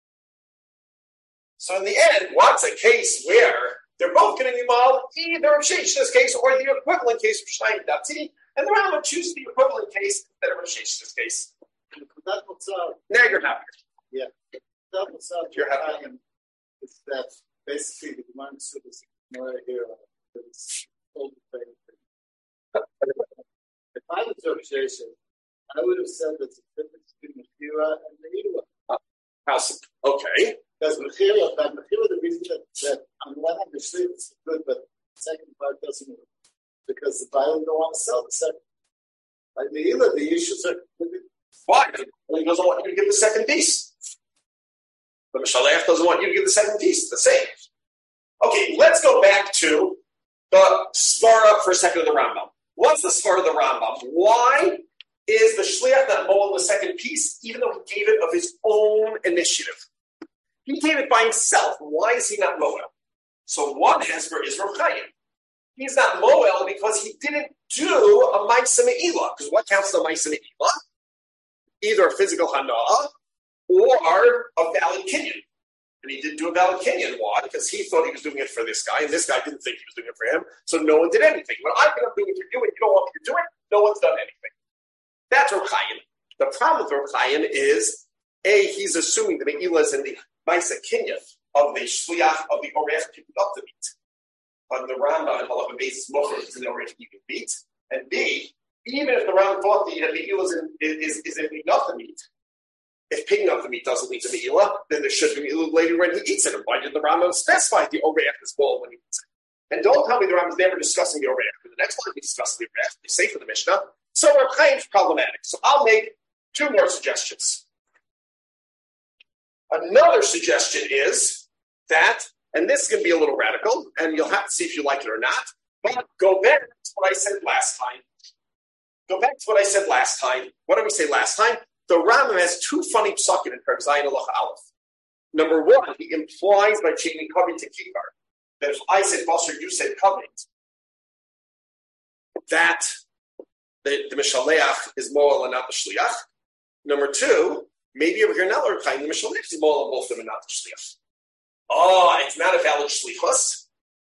Speaker 1: So in the end, what's a case where they're both going to be mal, either of Sheish in this case or the equivalent case of Shnayim Midati? And the Rambam chooses the equivalent case instead of Rav Shesh's case. Now you're happy.
Speaker 2: Yeah. That was up
Speaker 1: You're happy.
Speaker 2: Is that basically the Gemara is more here. It's all the same. If I was Rav Shesh, I would have said that the difference between Mechira and Meila.
Speaker 1: How's okay?
Speaker 2: Because Mechira, that Mechira, the reason that, that on the one hand, the shlit is good, but the second part doesn't work. Because the buyer don't want to sell the second. Like Meila, the issues are.
Speaker 1: Why? Well, he doesn't want you to give the second piece. The Mishalech doesn't want you to give the second piece. The same. Okay, let's go back to the Svara for a second of the Rambam. What's the Svara of the Rambam? Why is the Shliach not moel the second piece, even though he gave it of his own initiative? He gave it by himself. Why is he not moel? So one answer is Rav Chaim. He's not moel because he didn't do a Ma'aseh Me'ilah. Because what counts as a Ma'aseh Me'ilah? Either a physical hana'ah or a valid kinyan. And he didn't do a valid kinyan. Why? Because he thought he was doing it for this guy, and this guy didn't think he was doing it for him, so no one did anything. When I think I'm doing it for you and you don't want me to do it, no one's done anything. That's Rav Chaim. The problem with Rav Chaim is, A, he's assuming the Me'ilah is in the Ma'aseh kinyan of the Shliach of the Orech picking up the meat. But the Rambam and Halacha basis Mocher is in the Orech keeping meat. And B, even if the Rambam thought the Me'ilah is in, is, is in picking up the meat, if picking up the meat doesn't lead to Me'ilah, then there should be Me'ilah later when he eats it. And why did the Rambam specify the Orech is bowl when he eats it? And don't tell me the Rambam is never discussing the Orech. The next time he discusses the Orech, they say for the Mishnah. So Rav Chaim is problematic. So I'll make two more suggestions. Another suggestion is that, and this is going to be a little radical, and you'll have to see if you like it or not, but go back to what I said last time. Go back to what I said last time. What did we say last time? The Rambam has two funny psukim in Perek Zayin Halacha Aleph. Number one, he implies by changing kavit to kikar that if I said basar, you said kavit, that the, the Mishaleach is moel and not the Shliach. Number two, maybe over here now we're the Mishaleach is moel and both of them and not the Shliach. Oh, it's not a valid Shlichus.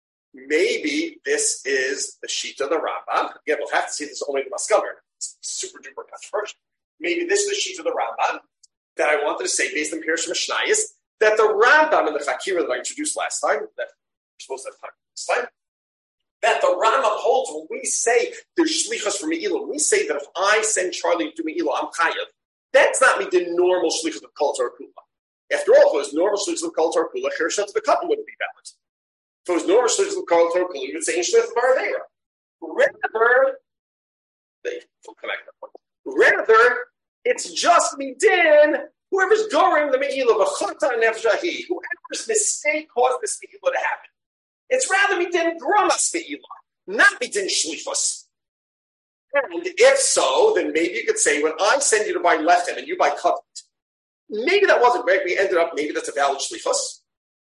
Speaker 1: Maybe this is the sheet of the Rambam. Again, we'll have to see this only in the Maskaber. It's super duper controversial. Maybe this is the sheet of the Rambam that I wanted to say based on Pirush Mishnayos, that the Rambam in the Chakira that I introduced last time, that we're supposed to have time this time, that the Rambam holds when we say there's Shlichus for Me'ilah, when we say that if I send Charlie to Me'ilah, I'm Chayav, that's not me the normal Shlichus of Kol Torah Kula. After all, if it was normal Shlichus of Kol Torah Kula, Hirshot the Katan wouldn't be valid. If it was normal Shlichus of Kol Torah Kula, you would say Shlichus of Baravera. Rather, they will connect that point. Rather, it's just midin, whoever's going the Me'ilah, v'chata nefshahi, whoever's mistake caused this Me'ilah to happen. It's rather midin gramas Me'ilah, not midin shlichus. And if so, then maybe you could say, when I send you to buy lechem and you buy covet, maybe that wasn't great. We ended up, maybe that's a valid shlichus.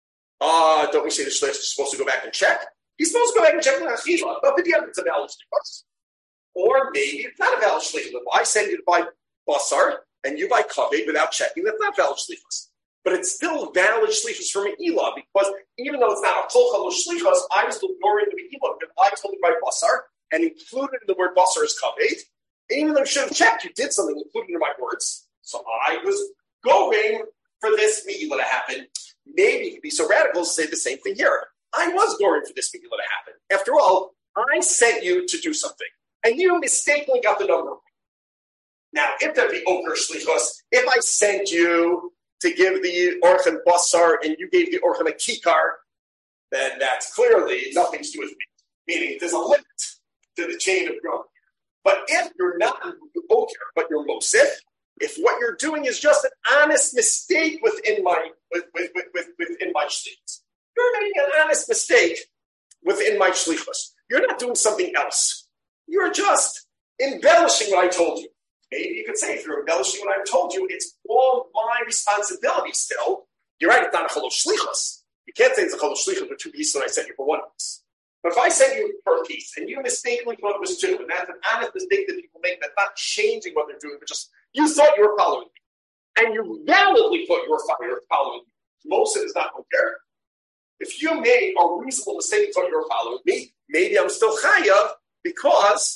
Speaker 1: Uh, don't we say the shlichus is supposed to go back and check? He's supposed to go back and check the achila, but at the end it's a valid shlichus. Or maybe it's not a valid shlichus. If I send you to buy basar, and you buy kaved without checking, that's not valid shlichus. But it's still valid shlichus for Me'ilah, because even though it's not a kol chalo shlichus, I was still ignoring the Me'ilah, because I told you to buy basar, and included in the word basar is kaved. Even though you should have checked, you did something included in my words. So I was going for this Me'ilah to happen. Maybe you could be so radical to say the same thing here. I was going for this Me'ilah to happen. After all, I sent you to do something, and you mistakenly got the number. Now, if there'd be Oker Shlichus, if I sent you to give the Orchan Basar and you gave the Orchan a Kikar, then that's clearly nothing to do with me. Meaning there's a limit to the chain of growth. But if you're not Oker, but you're Mosif, if what you're doing is just an honest mistake within my with, with, with, with, within my Shlichus, you're making an honest mistake within my Shlichus. You're not doing something else. You're just embellishing what I told you. Maybe you could say, if you're embellishing what I've told you, it's all my responsibility still. You're right, it's not a chalosh shlichus. You can't say it's a chalosh shlichus with two pieces when I sent you for one piece. But if I sent you per piece, and you mistakenly thought it was two, and that's an honest mistake that people make, that's not changing what they're doing, but just, you thought you were following me. And you validly thought you were following me. Most of it is not okay. If you made a reasonable mistake and thought you were following me, maybe I'm still chayav, because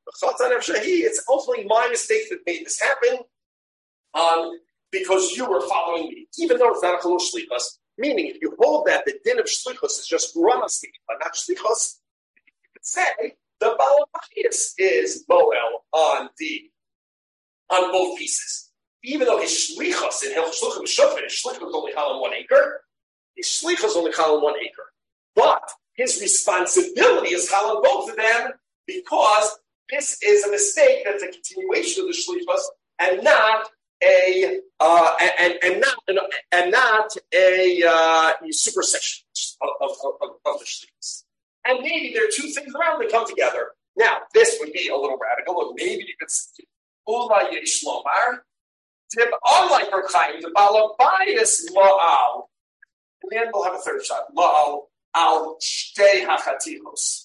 Speaker 1: It's ultimately my mistake that made this happen um, because you were following me, even though it's not a chalul shlichus. Meaning, if you hold that the din of shlichus is just grama but not shlichus, you could say the Baal Bayis is Moel on the on both pieces. Even though his shlichus in Hilchos Shluchim Shofet, his shlichus is only chal on one acre, his shlichus is only chal on one acre. But his responsibility is chal on both of them because this is a mistake that's a continuation of the shlichus and not a uh, and and not and not a uh, supersession of, of, of, of the shlichus. And maybe there are two things around that come together. Now, this would be a little radical, or maybe you could say, Ula yesh lomar, tib unlike Reb Chaim, the Baal Bayis la'al. And then we'll have a third shot. La'al al shtei hachatichos.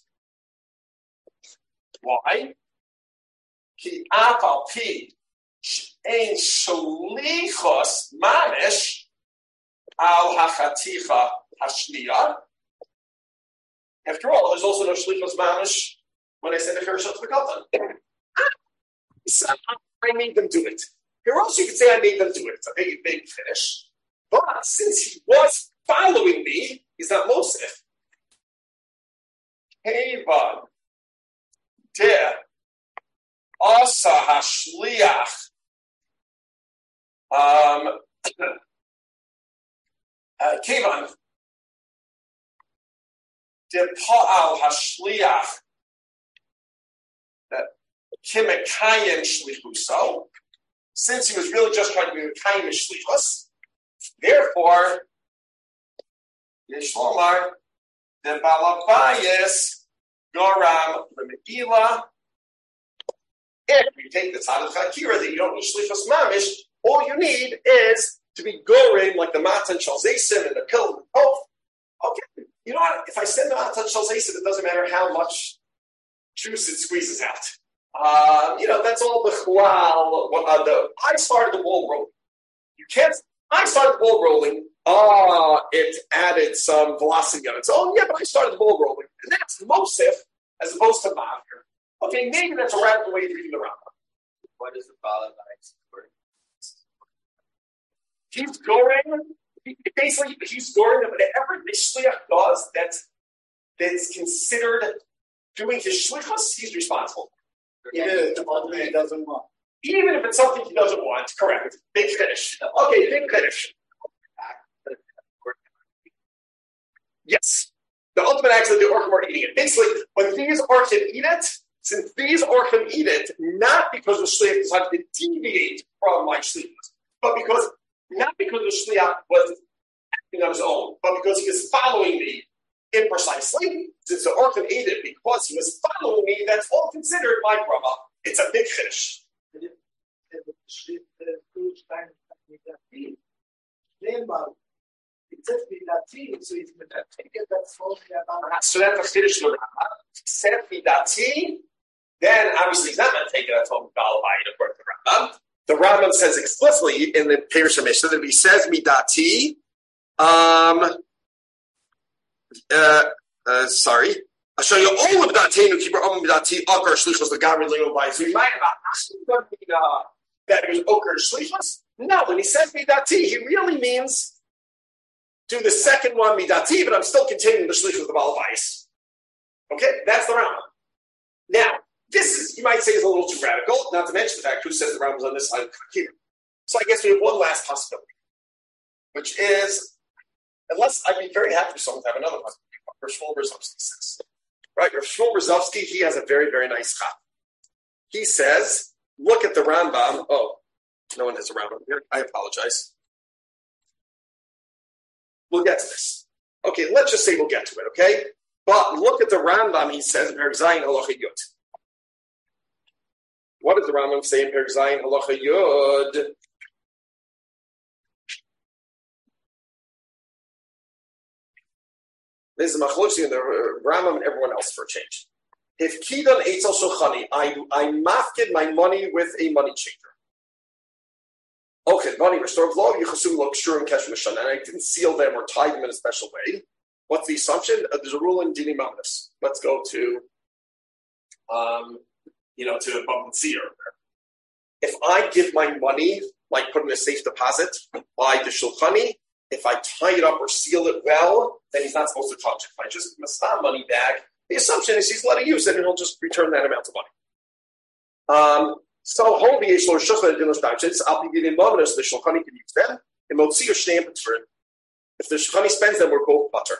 Speaker 1: Why? Ki af al pi ein shlichos mamish al hachaticha hashniya. After all, there's also no shlichos mamish when I say the Cherushot V'Katan. So I made them do it. Here also you could say I made them do it. It's a big, big finish. But since he was following me, he's not Mosif. Hevan de asa hashliach um Kevan de pa'al hashliach Kimekayim shlichuso, since he was really just trying to be Mekayim shlichus, therefore, Yeshlomar, the Baal Bayis, Goram, Lemegila. If you take the Tzad of Chakira that you don't need shlichus mamish, all you need is to be goring like the Matan Shalzeisim and the pill of the Pope. Okay, you know what? If I send the Matan Shalzeisim, it doesn't matter how much juice it squeezes out. Um, you know, that's all the chlal. Uh, the I started the ball rolling. You can't. I started the ball rolling. Ah, uh, it added some velocity on its own. Yeah, but I started the ball rolling, and that's Mosif as opposed to Mavir. Okay, maybe that's a radical way of reading the Rambam.
Speaker 3: What is the Baal Bayis?
Speaker 1: He's going. He, basically, he's going whatever the shliach does that's that's considered doing his shlichus. He's responsible.
Speaker 2: Even if it's something he doesn't want.
Speaker 1: Even if it's something he doesn't want, correct. Big finish. Okay, big finish. Yes. The ultimate act of the orchim are eating it. Basically, when these orchim eat it, since these orchim eat it, not because the shliach decided to deviate from my shliach, but because, not because the shliach was acting on his own, but because he was following me imprecisely, since the orchim ate it because he was following me, that's all considered my brother. It's a big fish. So that's a finish. Then obviously he's not going to take it as home Baal Bayis according to the Rambam. The Rambam says explicitly in the Pirush HaMishnah that if he says midati, um, Uh, uh, sorry. I'll show you all of that. So we might have uh, that it was Oker Shlichus. No, when he says Midati, he really means do the second one Midati, but I'm still continuing the Shlichus of the Baal Bayis. Okay, that's the Rambam. Now, this is, you might say, is a little too radical, not to mention the fact who says the Rambam's on this side of Chakir. So I guess we have one last possibility, which is, unless I'd be very happy for someone to have another one. Rav Shmuel Berzovsky says. Right? Rav Shmuel Berzovsky, he has a very, very nice chap. He says, look at the Rambam. Oh, no one has a Rambam here. I apologize. We'll get to this. Okay, let's just say we'll get to it, okay? But look at the Rambam, he says in Perek Zayin Halacha Yud. What does the Rambam say in Perek Zayin Halacha Yud? This is Machlosi and the Rambam and everyone else for a change. If Kidan Eitzel Shochani, I I mafkid my money with a money changer. Okay, money restored law, Yichasum lo Kshur and Kesh Mishan, and I didn't seal them or tie them in a special way. What's the assumption? Uh, there's a rule in Dini Mamas. Let's go to um, you know, to bump and see her. If I give my money, like put in a safe deposit by the shulchani, if I tie it up or seal it well, then he's not supposed to touch it. If I just give him a stop money bag, the assumption is he's letting use it and he'll just return that amount of money. Um, so, I'll be getting bonus, the shulchani can use them. And Motzi or Shnei B'Tzrin. If the shulchani spends them, we're both butter.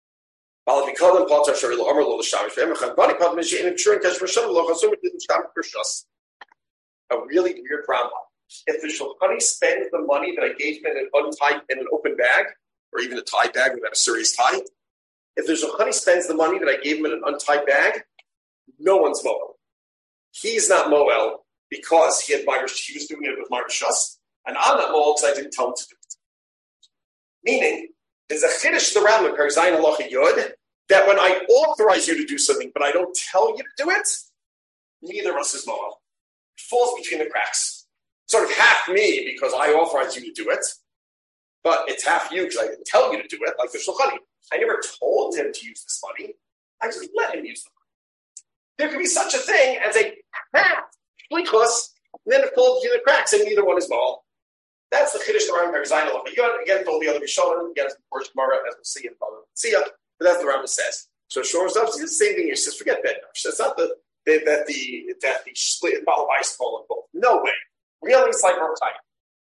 Speaker 1: A really weird problem. If the shulchani spends the money that I gave him in an untied, in an open bag, or even a tied bag without a serious tie, if the shulchani spends the money that I gave him in an untied bag, no one's moel. He's not moel because he had he was doing it with Marishas, and I'm not moel because I didn't tell him to do it. Meaning, there's a chiddush to the Rambam, Perzayin Halacha Yud, that when I authorize you to do something, but I don't tell you to do it, neither of us is moel. It falls between the cracks. Sort of half me because I authorized you to do it, but it's half you because I didn't tell you to do it, like the shulchani. I never told him to use this money. I just let him use the money. There could be such a thing as a half shlichus, and then it falls between the cracks, and neither one is moel. That's the chiddush the Rambam Perzayin Halacha Yud. Again, told the other Rishonim. Again, it's the first Gemara, as we'll see in Bava Metzia. But that's what the Rambam says. So Shor Zav is the same thing. He says, forget Ben Nash. That's not the that, that the that the split Baal Weiss call both. No way. Really, it's like Rotai.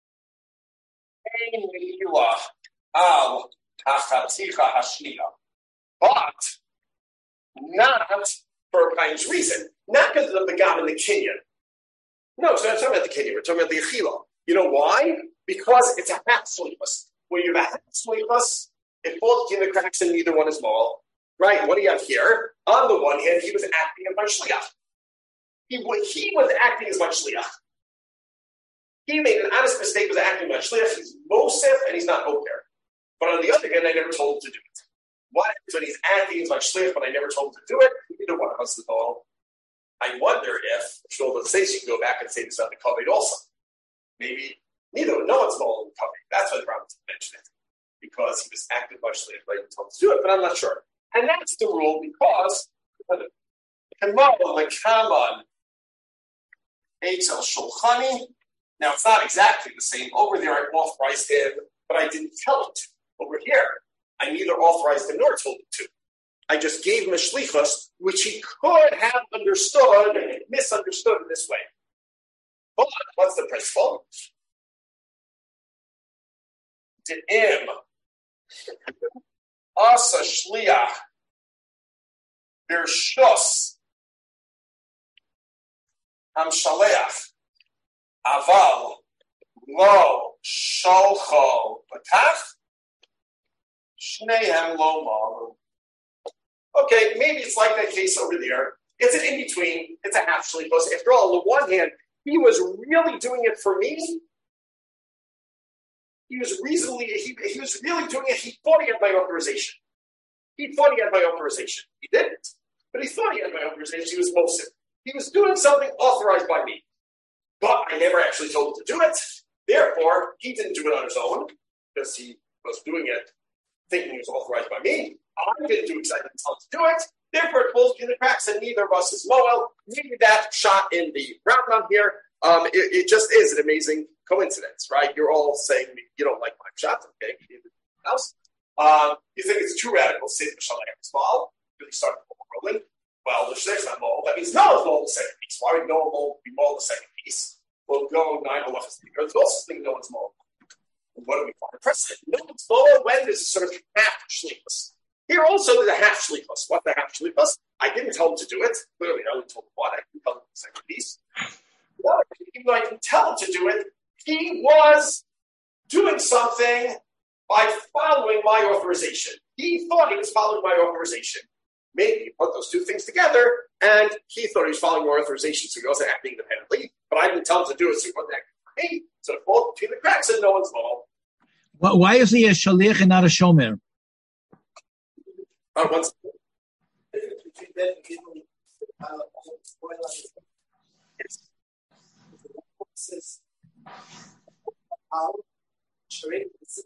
Speaker 1: Al Hachaticha Hashniya. But not for a kind reason. Not because of the Begam and the Kenyan. No, so I'm not talking about the Kenyan. We're talking about the Achila. You know why? Because it's a half sleepless. When you have a half sleepless, it falls between the cracks and neither one is moel. Right? What do you have here? On the one hand, he was acting as my shliach. He, he was acting as my shliach. He made an honest mistake with acting as my shliach. He's Mosef and he's not Oker. But on the other hand, I never told him to do it. What happens when he's acting as my shliach, but I never told him to do it? Neither one of us is moel. I wonder if Shmuel says you can go back and say this on the Kavod also. Maybe neither, no one's moel in the Kavod. That's why the Rambam mentioned it. Because he was acting by shliach, but I didn't tell him to do it, but I'm not sure. And that's the rule because Eitzel Shulchani. Now it's not exactly the same. Over there I authorized him, but I didn't tell him to. Over here, I neither authorized him nor told him to. I just gave him a shlichus, which he could have understood and misunderstood in this way. But what's the principle? De'im asa shliach birshus am shaleach aval lo sholcho batach shnehem lo malu. Okay, maybe it's like that case over there. It's an in-between. It's a half shlichus. After all, on the one hand, he was really doing it for me. He was reasonably, he, he was really doing it. He thought he had my authorization. He thought he had my authorization. He didn't. But he thought he had my authorization. He was Mosif. He was doing something authorized by me. But I never actually told him to do it. Therefore, he didn't do it on his own because he was doing it thinking he was authorized by me. I didn't do it because I didn't tell him to do it. Therefore, it falls between the cracks and neither of us is moel. Maybe that shot in the Rambam here. Um, it, it just is an amazing coincidence, right? You're all saying you don't like my shot, okay? Else, um, you think it's too radical. Say the Shalom small, really start rolling. Well, the Shleich's not moel. That means no one's moel the second piece. Why would no one moel be moel the second piece? We'll go nine halachas later. There's also think no one's moel. What do we find? Precedent. No one's moel when there's a sort of half shlichus. Here also there's a half shlichus. What the half shlichus? I didn't tell him to do it. Clearly, I only told him what. I didn't tell him the second piece. Well, even though I didn't tell him to do it, he was doing something by following my authorization. He thought he was following my authorization. Maybe he put those two things together, and he thought he was following my authorization, so he wasn't acting independently. But I didn't tell him to do it, so he wasn't acting for me. So it falls between the cracks, and no one's involved.
Speaker 4: Well, why is he a shalich and not a shomer?
Speaker 1: Uh, once.
Speaker 2: Says how trade is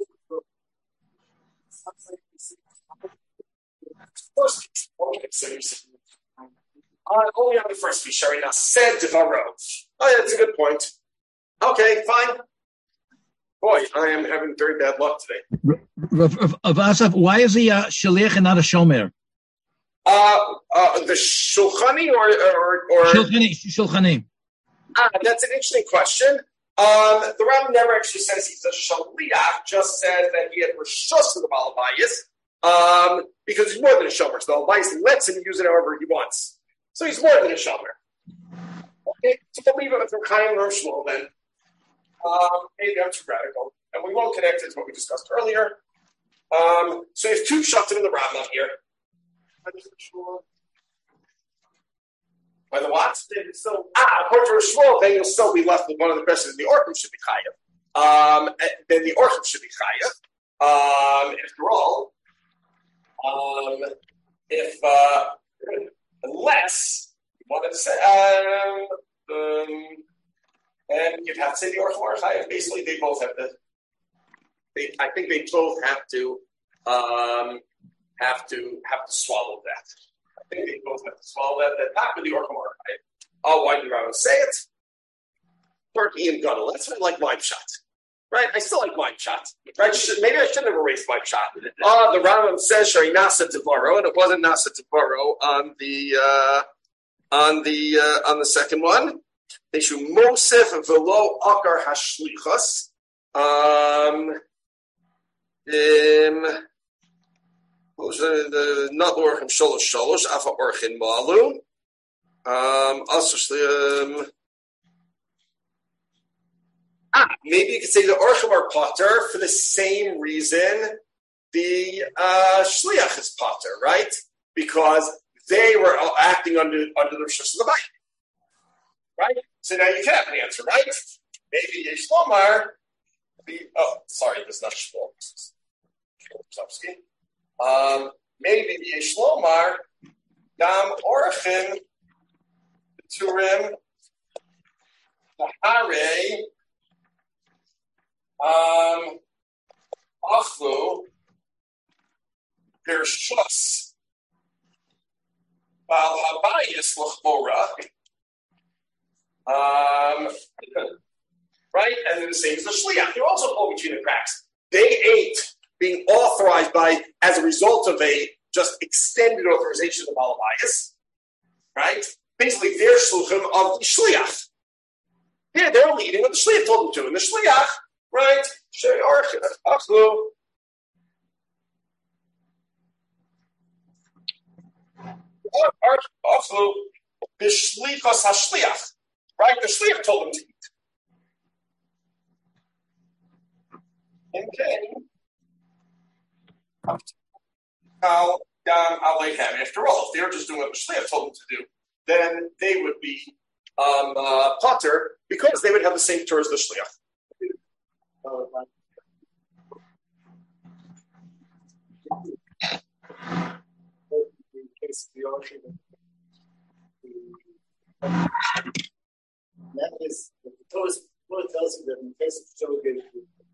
Speaker 1: Uh, only on the first piece, Sharina said Devaro. Oh, yeah, that's a good point. Okay, fine. Boy, I am having very bad luck today.
Speaker 4: Rav Asaf, why is he a shaliach and not a shomer?
Speaker 1: Uh, uh, the shulchani or or, or
Speaker 4: Shulchani, shulchani.
Speaker 1: Ah, that's an interesting question. Um, the Rambam never actually says he's a shaliach; just says that he had reshus of the Malabayis, um, because he's more than a shomer. So the Malabayis lets him use it however he wants. So he's more than a shomer. Okay, so we'll leave it with Chaim or Shmuel then. Um, maybe I'm too radical, and we won't connect it to what we discussed earlier. Um, so you have two shatim in the Rambam here. By the what? So, ah, according to Shmuel, then you'll still be left with one of the questions. The Orchim should be chayav. Um, then the Orchim should be chayav. Um, after all, um, if uh, unless you want to say, um, um, and you'd have to say the Orchim or chayav. Basically, they both have to. They, I think they both have to. Um, have to have to swallow that. I think they both have to swallow that. That not with the Orchim or chayav. Oh, why do you rather say it? Turkey and Gunnel. That's what I like my shot. Right? I still like wine shot. Right? Maybe I shouldn't have erased wine shot. Uh, the Rambam says Shari Nasa Tavaro, and it wasn't Nasa Tavaro on the uh, on the uh, on the second one. They should Mosef Velo Akar Hashlichas. Um, um, what was the, the not Orchim Sholosh Sholosh Afa Orchin Malu. Um, also um. Ah, maybe you could say the Orchim are Potter for the same reason the uh, Shliach is Potter, right? Because they were acting under under the Rishus of the Bayit, right? So now you can have an answer, right? Maybe Yesh Lomar. Oh, sorry, this is not Shmuel. Um, maybe Yesh Lomar Dam Orchim Turim Hare. Um, Achlu, Bershus, Bal Habayis Lachbora, um, right? And then the same as the Shliach. They're also fall between the cracks. They ate being authorized by, as a result of a just extended authorization of Bal Habayis, right? Basically, they're Shluchim of the Shliach. Yeah, they're only eating what the Shliach told them to. And the Shliach, right? Achlu. Achlu. Bishlichos hashliach. Right? The shliach told them to eat. Okay. Now, after all, if they were just doing what the shliach told them to do, then they would be um, uh, potter because they would have the same Torah as the shliach.
Speaker 2: Uh, in case of the ocean, that is, the Torah tells you that in case of Shogeg,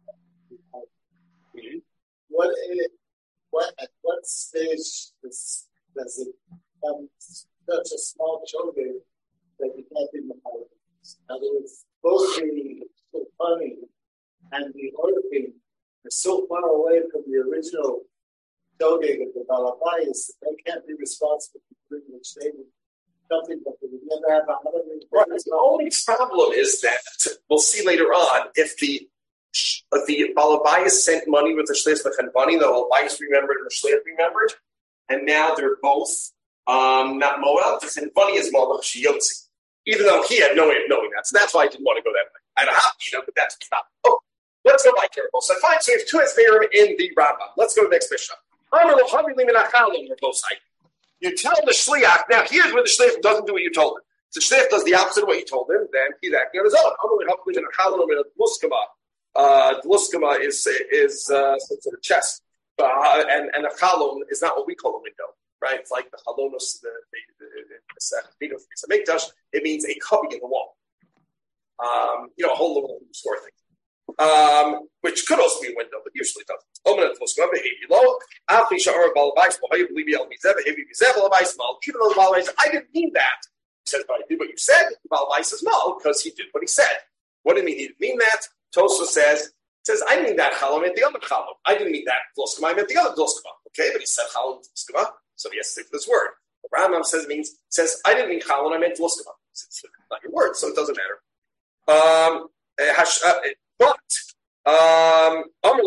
Speaker 2: what, what, at what stage does, does it become such a small Shogeg that you can't be Mahal? In other words, both the funny and the other thing are so far away from the original Dogeg of the Balabayas that they can't be responsible for doing which they would something that they would never have a hundred.
Speaker 1: Right. The only problem is that we'll see later on if the if the Balabayas sent money with the Shliach Lechanbani, the Balabayas remembered and the Shliach remembered, and now they're both um, not Moab. The Chanbani is Malach Shiyotzi, even though he had no way of knowing that. So that's why I didn't want to go that way. I don't have to, you know, but that's not. Oh, let's go by careful. So fine, so we have two Esberim in the Rambam. Let's go to the next Mishnah. You tell the Shliach, now here's where the Shliach doesn't do what you told him. So the Shliach does the opposite of what you told him, then he's acting on his own. Uh, Dluskama is, is uh, some sort of chest, uh, and, and a chalon is not what we call a window, right? It's like the chalonos, the, the, the, the, the, it means a cubby in the wall. Um, you know, a whole little store thing. Um, which could also be a window, but usually doesn't. Even though the Balabais, I didn't mean that. He says, but I did what you said. The Balabais is mal because he did what he said. What did he mean? He didn't mean that. Tosfos says, says, I didn't mean that Chalom, I meant the other Chalom. I didn't mean that Dluskama, I meant the other Dluskama. Okay, but he said Chalom Dluskama, so he has to stick to this word. The Rambam says it means says I didn't mean Chalom, I meant Dluskama. It's not your word, so it doesn't matter. Um, but um, maybe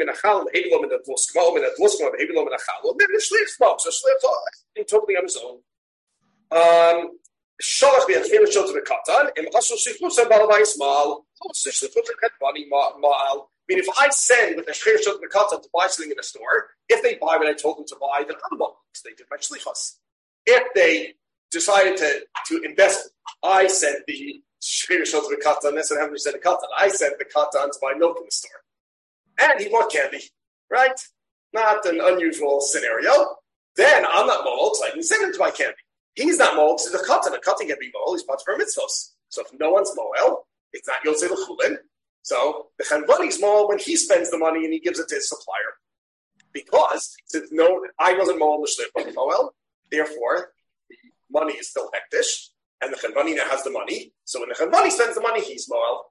Speaker 1: the Shliach spoke, so Shliach is totally on his own. Um, Shalach be a famous show to the Katan, and also Shlichus and Balabais Mal, also Shlichus and Bani Mal. I mean, if I send with a Shliach to the Katan to buy something in a store, if they buy what I told them to buy, then I'm not because they did my Shlichus. If they decided to, to embezzle, I sent the Shliach to the Katan, that's what happened to send the Katan. I sent the Katan to buy milk in the store. And he bought candy, right? Not an unusual scenario. Then I'm not mold, so I can send him to buy candy. He's not mold, so the katan. A katan can be mold, he's part for mitzvos. So if no one's moel, it's not yotzei l'chulin. So the chanvani's moel when he spends the money and he gives it to his supplier. Because since no, I wasn't moel l'shliach moel, therefore the money is still hektish, and the chanvani now has the money. So when the chanvani spends the money, he's moel.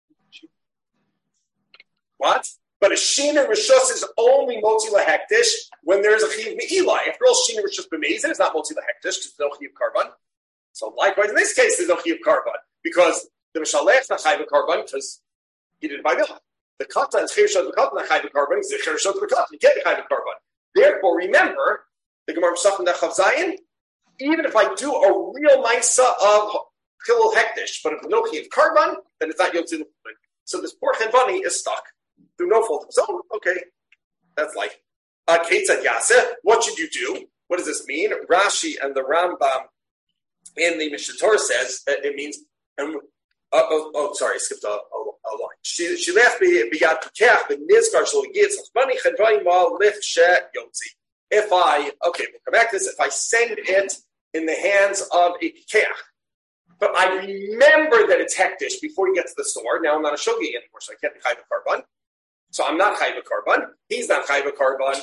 Speaker 1: What? But a Shin and Rishus is only Motzi LaHektish when there's a Chiv Me'ilai. After all, Shin and Rishus B'meizin is not Motzi LaHektish because there's no Chiv Karban. So likewise, in this case, there's no Chiv Karban because the Mishalech is not Chiv Karban because he didn't buy milk. The Katan is Chiv Shot B'Katan, not Chiv Karban, because the Chiv Shot B'Katan, you get Chiv Karban. Therefore, remember, the Gemara Pesachim Nechav Zayin, even if I do a real Maisa of Chilul Hektish, but if there's no Chiv Karban, then it's not Yotzei L'Chulin. So this poor Chenvani is stuck. Through no fault of his own. Okay, that's like uh, Kate said, Yaseh, what should you do? What does this mean? Rashi and the Rambam in the Mishnah Torah says that it means. Um, uh, oh, oh, sorry, I skipped a, a, a line. She she left me begat pekach the nizkar shlo yitz money chadvayim mal lift she yotzi. If I okay, we'll come back to this. If I send it in the hands of a pekach, but I remember that it's hektish before you get to the store. Now I'm not a shogi anymore, so I can't be chayv karban. So I'm not chayv karban. He's not chayv karban.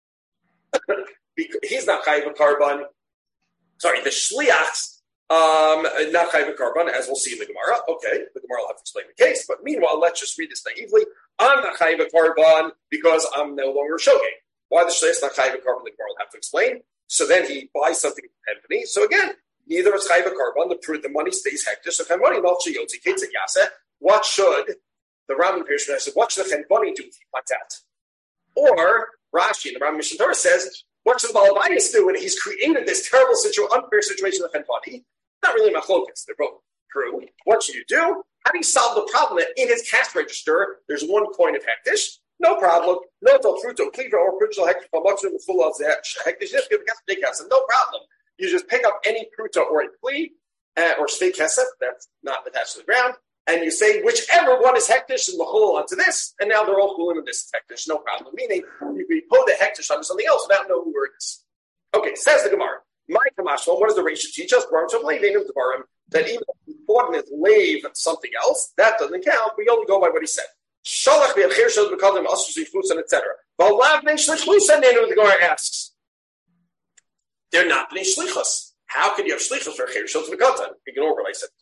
Speaker 1: He's not chayv karban. Sorry, the shliachs um, not chayv karban, as we'll see in the Gemara. Okay, the Gemara will have to explain the case. But meanwhile, let's just read this naively. I'm not chayv karban because I'm no longer shogeg. Why the shliachs not chayv karban? The Gemara will have to explain. So then he buys something from Penpany. So again, neither is chayv karban. The the money stays hektish. So Penpany not sheyotzi ketzet yaseh. What should the Rambam Pirshman said, what should the Chenvani do if he finds out? Or Rashi, the Rambam Mishnah Torah says, what should the Balabais do when he's created this terrible situation, unfair situation with the Chenvani? Not really machlokas, they're both true. What should you do? How do you solve the problem that in his cash register, there's one coin of hektish? No problem. No to fruto, cleaver, or prutal hektish, pamoxin, full of hektish, no problem. You just pick up any pruta or a plea, uh, or shvei kesef, that's not attached to the ground, and you say whichever one is hektish and machol onto this, and now they're all chulim in this hektish, no problem. Meaning you can put the hektish onto something else without knowing where it is. Okay, says the Gemara. My kamashal, what does the Reisha teach us? That even if the important is lave something else, that doesn't count. We only go by what he said. Shalach be'achir shel b'kadim asur ziflusan et cetera. V'alav ben shlichlusan nenu, the Gemara asks. They're not b'nei shlichus. How can you have shlichus for achir shel b'kadim? Ignore what I said.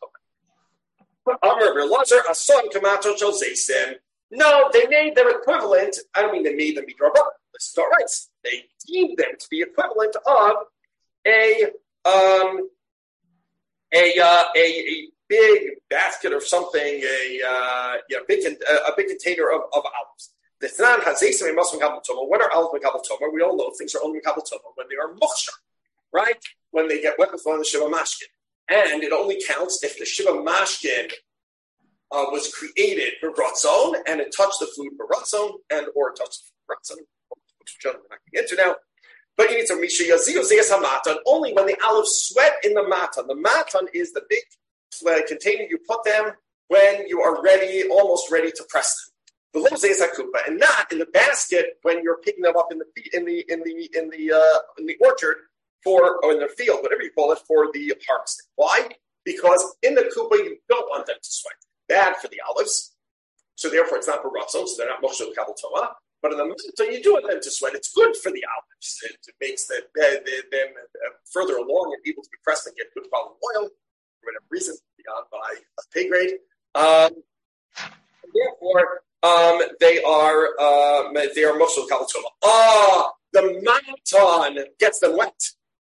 Speaker 1: No, they made them equivalent. I don't mean they made them be drabban. This is not right. They deemed them to be equivalent of a um, a, uh, a a big basket or something, a uh, yeah, big uh, a big container of, of olives. The Tanan Hazesim must Mekabel Toma. When are olives Mekabel Toma? We all know things are only Mekabel Toma when they are muchshar, right? When they get weapons from the Shiva Mashkin. And it only counts if the Shiva Mashkin uh, was created for Ratzon and it touched the food for Ratzon and or it touched the food for Ratzon, which we're not going to get into now. But you need to Misha Yaziyo Zeyas HaMatan only when the olives sweat in the matan. The matan is the big uh, container you put them when you are ready, almost ready to press them. The Lo Zeyas HaKupa, and not in the basket when you're picking them up in the in the in the in the uh, in the orchard. For, or in the field, whatever you call it, for the harvesting. Why? Because in the kupa, you don't want them to sweat. Bad for the olives. So therefore, it's not for ratzon, so they're not mochshel kabel toma. But in the matan, you do want them to sweat. It's good for the olive. it makes them, them further along and able to be pressed and get good quality oil for whatever reason beyond my pay grade. Um, therefore, um, they are uh, they are moshel kal tuma. Ah, the matan gets them wet.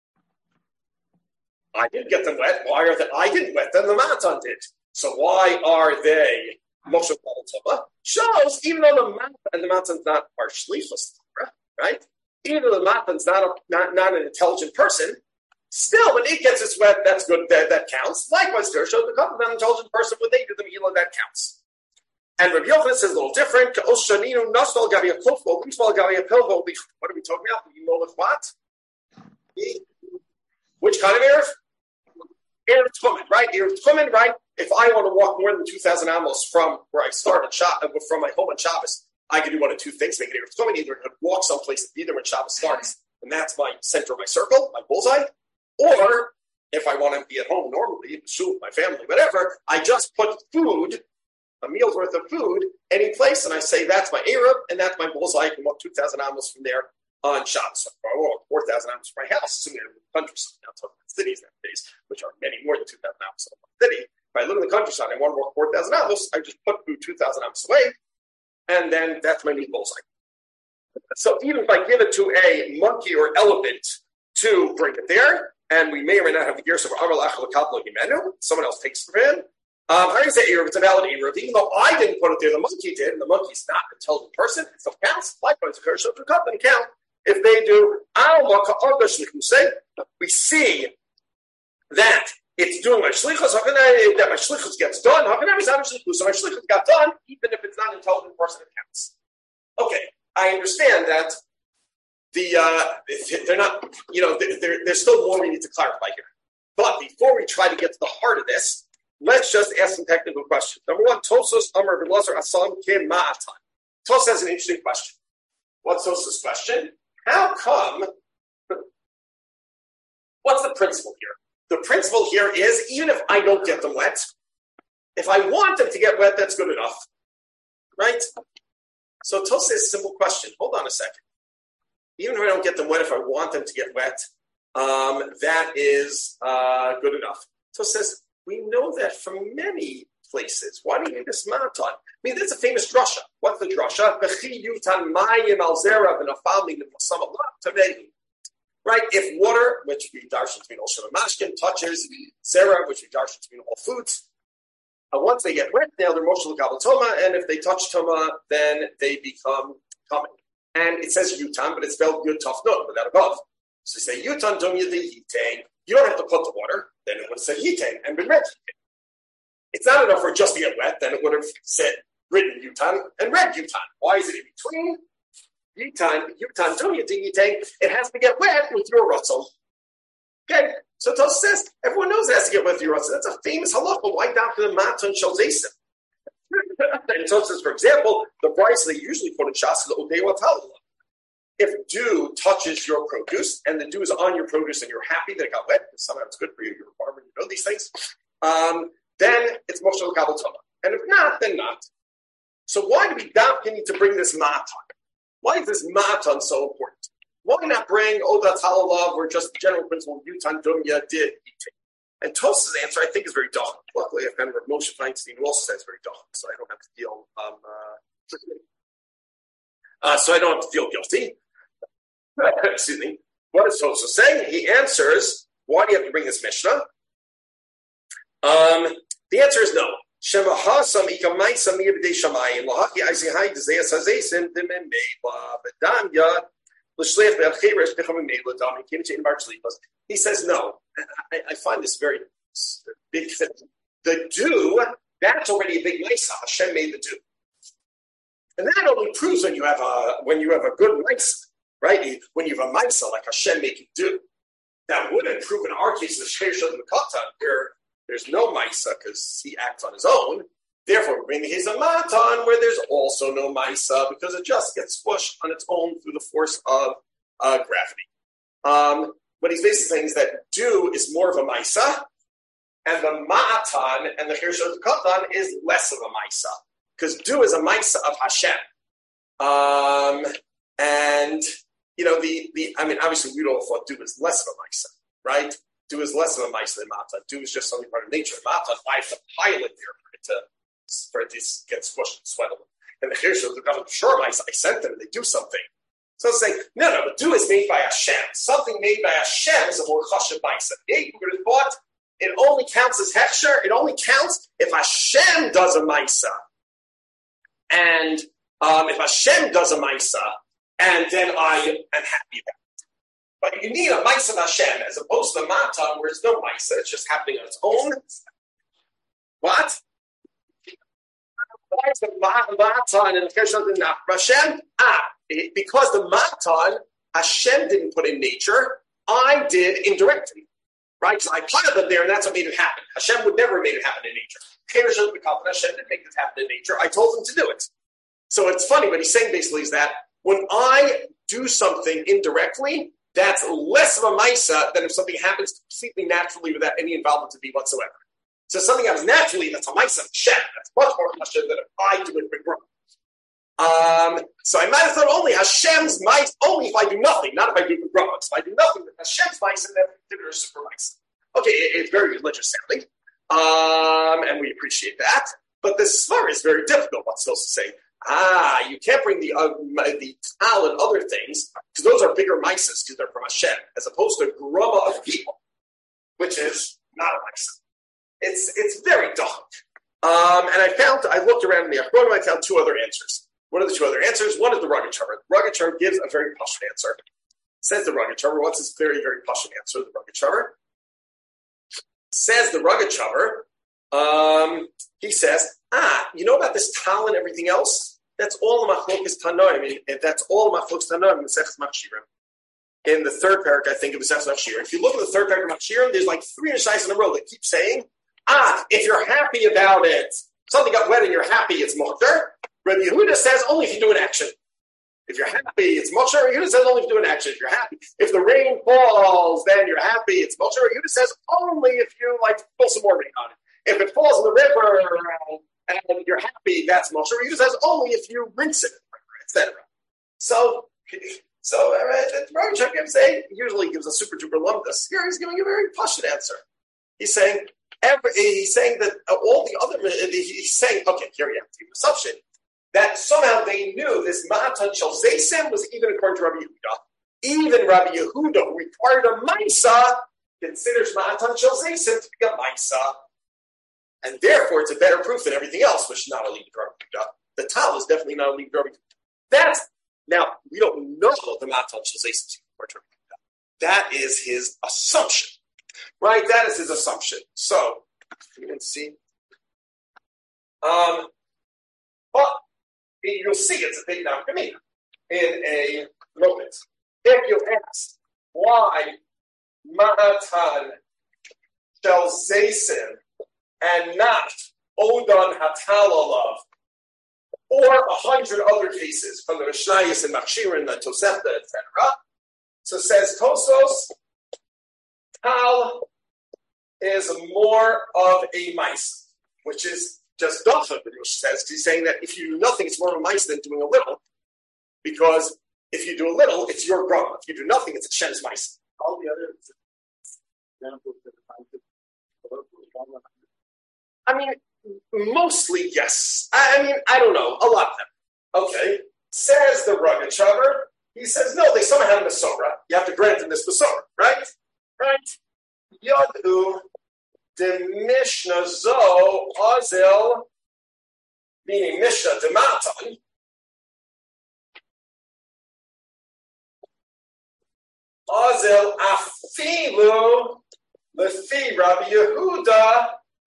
Speaker 1: I didn't get them wet. Why are they? I didn't wet them. The matan did. So why are they moshel kal tuma? Shows even though the matan and the matan's not our shlichus, right? Even though the matan's not, a, not not an intelligent person, still when it gets its wet, that's good. That, that counts. Likewise, there shows the not an intelligent person when they do the meal, that counts. And Rabbi Yochanan says a little different. What are we talking about? You know with what? Which kind of erev? Erev Tchumen, right? Erev Tchumen, right? If I want to walk more than two thousand amos from where I started, from my home on Shabbos, I can do one of two things. Make it Erev Tchumen. Either walk someplace and be there when Shabbos starts, and that's my center of my circle, my bullseye. Or if I want to be at home normally, shoot my family, whatever, I just put food, a meal's worth of food, any place, and I say that's my Erev, and that's my bullseye. I can walk two thousand amos from there on Shabbos. So I walk four thousand amos from my house, assuming I live in the countryside. Now, I'm talking about cities nowadays, which are many more than two thousand amos in one city. If I live in the countryside and I want to walk four thousand amos, I just put food two thousand amos away, and then that's my new bullseye. So even if I give it to a monkey or elephant to bring it there, and we may or may not have the gears of someone else takes it from him, Um, I can say Erev, it's a valid Erev, even though I didn't put it there, the monkey did, and the monkey's not an intelligent person, it still counts. Likewise, the so to cut and count. If they do, we see that it's doing my shlichus, how can I, that my shlichus gets done, how can I resign my shlichus? So my shlichus got done, even if it's not an intelligent person, it counts. Okay, I understand that the uh, they're not, you know, there, there's still more we need to clarify here. But before we try to get to the heart of this, let's just ask some technical questions. Number one, Tosos Amar B'Lazar Asam Ke Ma'atan. Tos has an interesting question. What's Tos's question? How come? What's the principle here? The principle here is even if I don't get them wet, if I want them to get wet, that's good enough, right? So Tos says a simple question. Hold on a second. Even if I don't get them wet, if I want them to get wet, um, that is uh, good enough. Tos says, we know that from many places. Why do you need this matan? I mean, there's a famous drasha. What's the drasha? Right? If water, which we darshan between all shem mashkin, touches zera, which we darshan between all foods, uh, once they get wet, now they're moshel kabel toma, and if they touch toma, then they become common. And it says yutan, but it's spelled yud taf nun, without above. So you say yutan dum yedihiteng. You don't have to put the water. Then it would have said hiteng and been read. It's not enough for it just to get wet. Then it would have said written yutan and read yutan. Why is it in between? Yutan, yutan dum yedihiteng. It has to get wet with your rutzon. Okay. So Tos says everyone knows it has to get wet with your rutzon. That's a famous halacha. Why down to the matan shel zaysim? And Tos says, for example, the rice they usually put in shas l'odei watal. If dew touches your produce and the dew is on your produce and you're happy that it got wet, because somehow it's good for you, you're a farmer, you know these things, um, then it's moshel kabel toma. And if not, then not. So why do we need to bring this matan? Why is this matan so important? Why not bring, oh, that's halalav, or just the general principle, yutan dumya did eating? And Tos's answer, I think, is very dumb. Luckily, I've been with Moshe Feinstein, who also says very dumb, so I don't have to feel, um, uh, uh, so I don't have to feel guilty. Excuse me. What is Tosa saying? He answers, why do you have to bring this Mishnah? Um, the answer is no. He says no. I, I find this very big thing. The dew, that's already a big Maisa. Hashem made the dew. And that only proves when you have a when you have a good Maisa. Right? When you have a Maisa like Hashem making do, that wouldn't prove in our case the Shreir Shad Mekatan, where there's no Maisa because he acts on his own. Therefore, we bring the Hizam Matan where there's also no Maisa because it just gets squished on its own through the force of uh, gravity. Um, what he's basically saying is that dew is more of a Maisa, and the Matan and the Shreir Shad Mekatan is less of a Maisa because dew is a Maisa of Hashem. Um, and you know, the, the, I mean, obviously we all thought do is less of a Maisa, right? Do is less of a Maisa than Matan. Do is just something part of nature. Matan, I have to pilot there for it to, for it to get squished and sweat a little. And the Hirsch of the government, sure, Maisa, I sent them and they do something. So it's saying, no, no, but do is made by Hashem. Something made by Hashem is a more chashav Maisa. Maybe we would have thought it only counts as hechsher. It only counts if Hashem does a Maisa. And um, if Hashem does a Maisa, and then I am happy about it. But you need a Maisa of Hashem as opposed to the Matan, where there's no Maisa. It's just happening on its own. What? Why is the Matan and the Keshan not Hashem? Ah, because the Matan, Hashem didn't put in nature. I did indirectly. Right? So I planted them there, and that's what made it happen. Hashem would never have made it happen in nature. Hashem didn't make this happen in nature. I told him to do it. So it's funny, what he's saying basically is that when I do something indirectly, that's less of a Maisa than if something happens completely naturally without any involvement to be whatsoever. So something happens naturally, that's a Maisa of Hashem. That's much more Hashem than if I do it with growth. Um, so I might have thought only Hashem's mice, only if I do nothing, not if I do the growth. If I do nothing with Hashem's mice, and then consider super mice. Okay, it, it's very religious sounding, um, and we appreciate that. But the svara is very difficult. What's supposed to say? Ah, you can't bring the uh, the tal and other things because those are bigger mices because they're from Hashem, as opposed to grama of people, which is not a mice. It's it's very dark. Um, and I found I looked around in the Achronim, I found two other answers. What are the two other answers? One is the Rogachover. The Rogachover gives a very pashut answer. Says the Rogachover, what's his very, very pashut answer? The Rogachover says the Rogachover. Um, he says, ah, you know about this tal and everything else? That's all the machlokas tanoim. And that's all the machlokas tanoim in Maseches Machshirim. In the third paragraph, I think of Maseches Machshirim. If you look at the third paragraph of Machshirim, there's like three shais in a row that keep saying, ah, if you're happy about it, something got wet and you're happy, it's muhtar. Rabbi Yehuda says only if you do an action. If you're happy, it's muhtar. Rabbi Yehuda says only if you do an action. If you're happy, if the rain falls, then you're happy, it's muhtar. Rabbi Yehuda says only if you like pull some more rain on it. If it falls in the river and, and you're happy, that's muhtar. Rabbi Yehuda says only if you rinse it, et cetera. So, so uh, Rabbi Yehuda usually gives a super duper lumdus. Here he's giving a very pashut answer. He's saying. Every, he's saying that all the other, he's saying, okay, here you have the assumption that somehow they knew this Matan Shel Zaysim was even according to Rabbi Yehuda. Even Rabbi Yehuda, who required a Maisa, considers Matan Shel Zaysim to be a Maisa. And therefore, it's a better proof than everything else, which is not a lead to Rabbi Yehuda. The Tal is definitely not a lead to Rabbi Yehuda. That's, now, we don't know the Matan Shel Zaysim is according to Rabbi Yehuda. That is his assumption. Right, that is his assumption. So, you can see. Um, but you'll see it's a big nafkamina in a moment. If you ask why Matan Shel Zaysim and not Odon Hatalalav, or a hundred other cases from the Mishnayos and Machshirin, the Tosefta, et cetera. So says Tosos. Tal is more of a mice, which is just Dacha, which says he's saying that if you do nothing, it's more of a mice than doing a little. Because if you do a little, it's your growth. If you do nothing, it's a Shem's mice.
Speaker 2: All the other examples
Speaker 1: I mean, mostly yes. I mean, I don't know. A lot of them. Okay. Says the Rogachover. He says, no, they somehow have Masorah. You have to grant them this Masorah, right? Right? Yadu de Mishnah Zo Azil, meaning Mishnah de Matan. Azil Afilu Lefi Rabbi Yehuda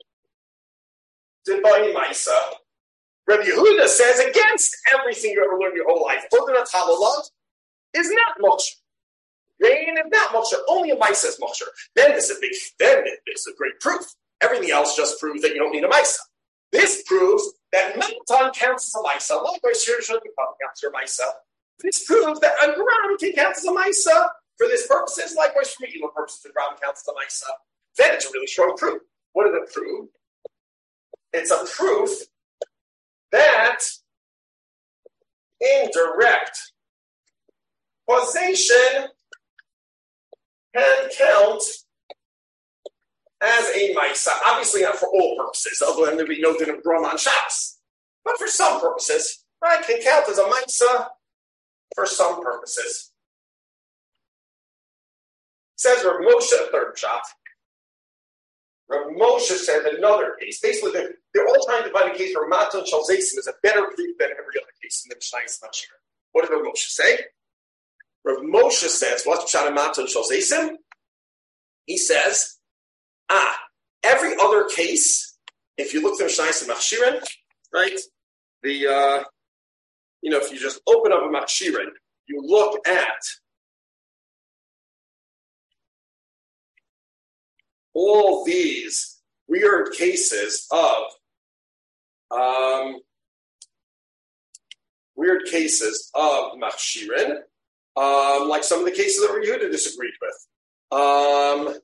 Speaker 1: de Bani Maisa. Rabbi Yehuda says against everything you ever learned your whole life. Odinat Halalat is not Moshe. Rain is not Moshe. Only a Maisa is Moshe. Then this is a big. Then it's a great proof. Everything else just proves that you don't need a Maisa. This proves that Matan counts as a Maisa. Likewise, here should become counts your Maisa. This proves that a Gram can count as a Maisa for this purposes. Likewise, for Elam purposes, a Gram counts as a Maisa. Then it's a really strong proof. What does it prove? It's a proof that indirect causation can count as a Maisa. Obviously not for all purposes, other than there be no din of Brahma on Shabbos. But for some purposes, right, can count as a Maisa for some purposes. Says Rav Moshe, a third shot. Rav Moshe said another case. Basically, they're, they're all trying to find a case where Matan Shal Zaysim is a better proof than every other case in the Mishnah Machir. What did Rav Moshe say? Rav Moshe says, what's Pshat Matan Shal Zaysim? He says, ah, every other case, if you look at Mishnah Machir, right, the, uh, you know, if you just open up a Machir, you look at all these weird cases of um, weird cases of machshirin, um, like some of the cases that Yehuda disagreed with. Um,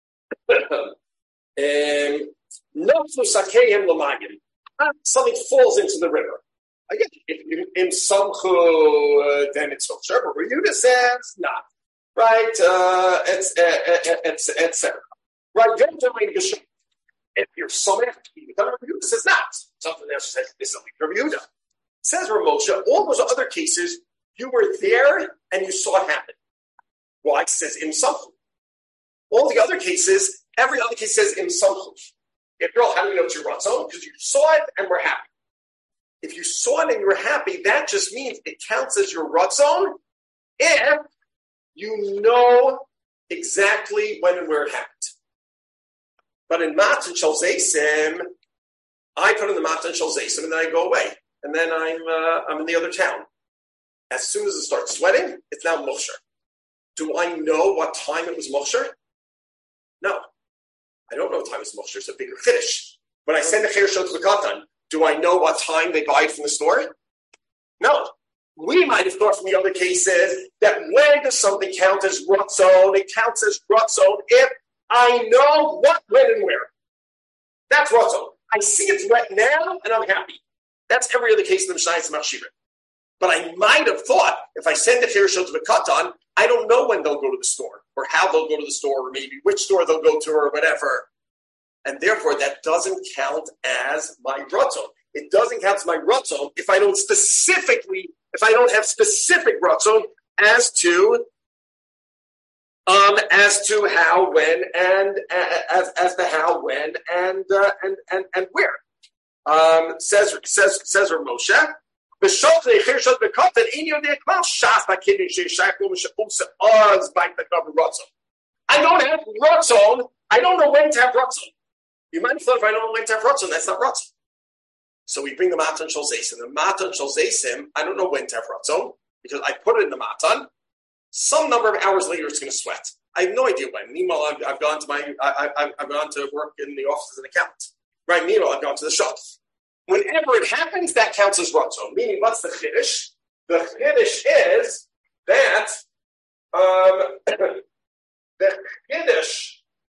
Speaker 1: something falls into the river. Again, if in Samchu, then it's not sure, but Yehuda says not. Right? Uh, it's it's et cetera. Right, if you're so happy, Rav Yehuda says not. Something else says this is Rav Yehuda. Says Rav Moshe, all those other cases, you were there and you saw it happen. Why? It says im samchu. All the other cases, every other case says im samchu. If you're all, how do you know it's your ratzon? Because you saw it and were happy. If you saw it and you were happy, that just means it counts as your ratzon if you know exactly when and where it happened. But in Matan Shal Zaysim, I put in the Matan Shal Zaysim and then I go away. And then I'm uh, I'm in the other town. As soon as it starts sweating, it's now Mukhsher. Do I know what time it was Mukhsher? No. I don't know what time it was Mukhsher. It's a bigger Kiddush. When I send the Chereshot to the Katan, do I know what time they buy it from the store? No. We might have thought from the other cases that when does something count as Ratzon? It counts as Ratzon if I know what, when, and where. That's Ratzon. I see it's wet now, and I'm happy. That's every other case in the Mishnah Machshira. But I might have thought, if I send the Chereshot to the Katan, I don't know when they'll go to the store, or how they'll go to the store, or maybe which store they'll go to, or whatever. And therefore, that doesn't count as my Ratzon. It doesn't count as my Ratzon if I don't specifically, if I don't have specific Ratzon as to Um, as to how, when, and uh, as as to how, when, and uh, and and and where. Um, says says says Rav Moshe. I don't have ratzon. I don't know when to have ratzon. You might have thought if I don't know when to have ratzon, that's not ratzon. So we bring the matan shel zeisim. The matan shel zeisim, I don't know when to have ratzon because I put it in the matan. Some number of hours later, it's going to sweat. I have no idea when. Meanwhile, I've, I've gone to my, I, I, I've gone to work in the office as an accountant. Right? Meanwhile, I've gone to the shop. Whenever it happens, that counts as ratzon. Meaning, what's the chiddush? The chiddush is that um, the chiddush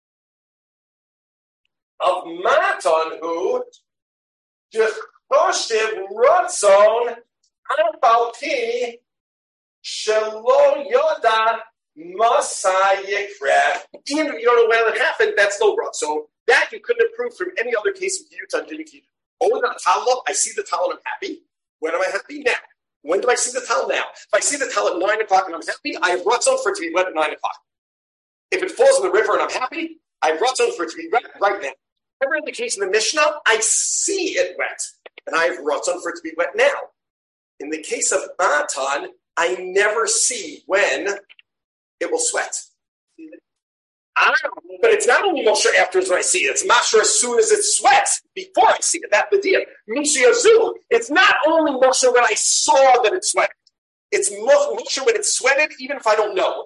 Speaker 1: of matan who jechoshiv ratzon alpalpi. Shelo yoda masai yikra. Even if you don't know when it happened, that's no rot. So that you couldn't have proved from any other case of Kiyut Dini Kiyut. Oh, not Talmud. I see the Talmud. I'm happy. When am I happy? Now. When do I see the Talmud? Now. If I see the Talmud at nine o'clock and I'm happy, I have ratzon for it to be wet at nine o'clock. If it falls in the river and I'm happy, I have ratzon for it to be wet right now. Every other case in the Mishnah, I see it wet, and I have ratzon for it to be wet now. In the case of Matan, I never see when it will sweat. I don't know, but it's not only Moshe afterwards when I see it. It's Moshe as soon as it sweats, before I see it. That's the deal. Mishiazu. It's not only Moshe when I saw that it sweated. It's Moshe when it sweated, even if I don't know.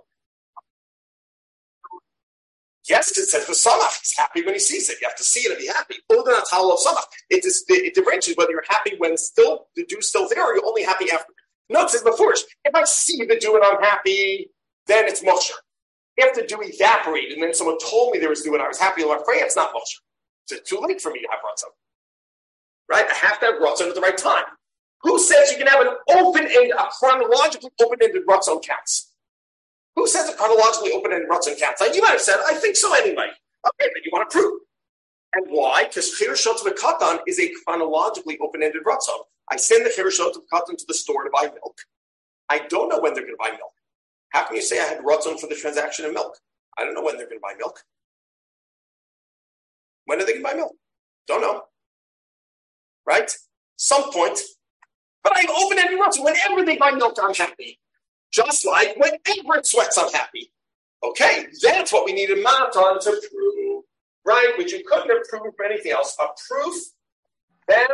Speaker 1: Yes, it says the Samach. He's happy when he sees it. You have to see it and be happy. It, is, it differentiates whether you're happy when still the dew's still there or you're only happy after. No, it says before. If I see the dew and I'm happy, then it's Moshe. If the dew evaporated and then someone told me there was dew and I was happy and I'm afraid, it's not Moshe. It's too late for me to have ratzon. Right? I have to have ratzon at the right time. Who says you can have an open-ended, a chronologically open-ended Ratzon counts? Who says a chronologically open-ended Ratzon counts? Like you might have said, I think so anyway. Okay, but you want to prove. And why? Because Chirshot V'Katan is a chronologically open-ended Ratzon. I send the Chirshot V'Katan to the store to buy milk. I don't know when they're going to buy milk. How can you say I had Ratzon for the transaction of milk? I don't know when they're going to buy milk. When are they going to buy milk? Don't know. Right? Some point. But I have open-ended Ratzon. Whenever they buy milk, I'm happy. Just like whenever it sweats, I'm happy. Okay, that's what we need a matan to prove. Right? Which you couldn't have proved for anything else. A proof that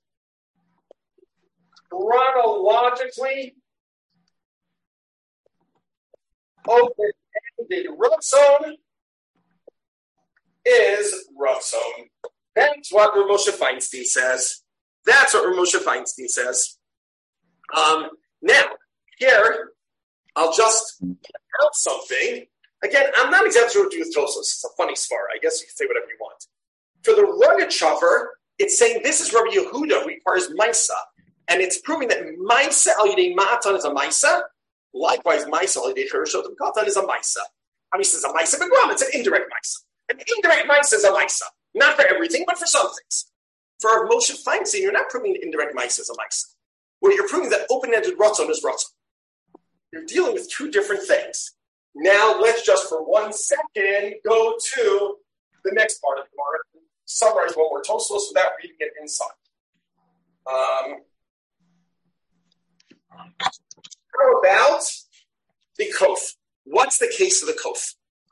Speaker 1: chronologically open-ended Ratzon is Ratzon. That's what Rav Moshe Feinstein says. That's what Rav Moshe Feinstein says. Um, now, here, I'll just point out something. Again, I'm not exactly sure what to do with Tosfos. It's a funny svara. I guess you can say whatever you want. For the rugged shavar, it's saying this is Rabbi Yehuda who requires Maisa. And it's proving that Maisa al Yidei Matan is a Maisa. Likewise, Maisa al Yidei Chirshot V'Katan is a Maisa. I mean, it's a Maisa B'Gram. It's an indirect Maisa. An indirect Maisa is a Maisa. Not for everything, but for some things. For Moshe Feinstein, you're not proving the indirect Maisa is a Maisa. Where you're proving that open-ended Ratzon is Ratzon. You're dealing with two different things. Now, let's just for one second go to the next part of the Gemara, summarize what we're Tosfos without reading it inside. Um, how about the Kof? What's the case of the Kof?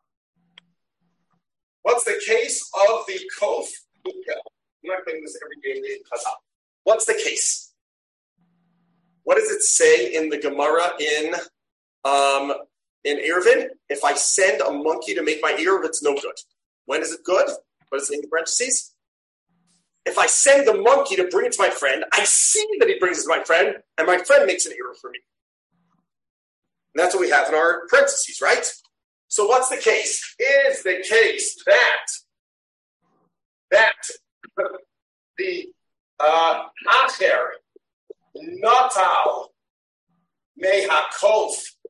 Speaker 1: What's the case of the Kof? I'm not playing this every game in Chazal. What's the case? What does it say in the Gemara in um, in Eruvin? If I send a monkey to make my Eruv, it's no good. When is it good? What does it say in the parentheses? If I send the monkey to bring it to my friend, I see that he brings it to my friend, and my friend makes an Eruv for me. And that's what we have in our parentheses, right? So what's the case? Is the case that that the uh, Acher Natal Mehakof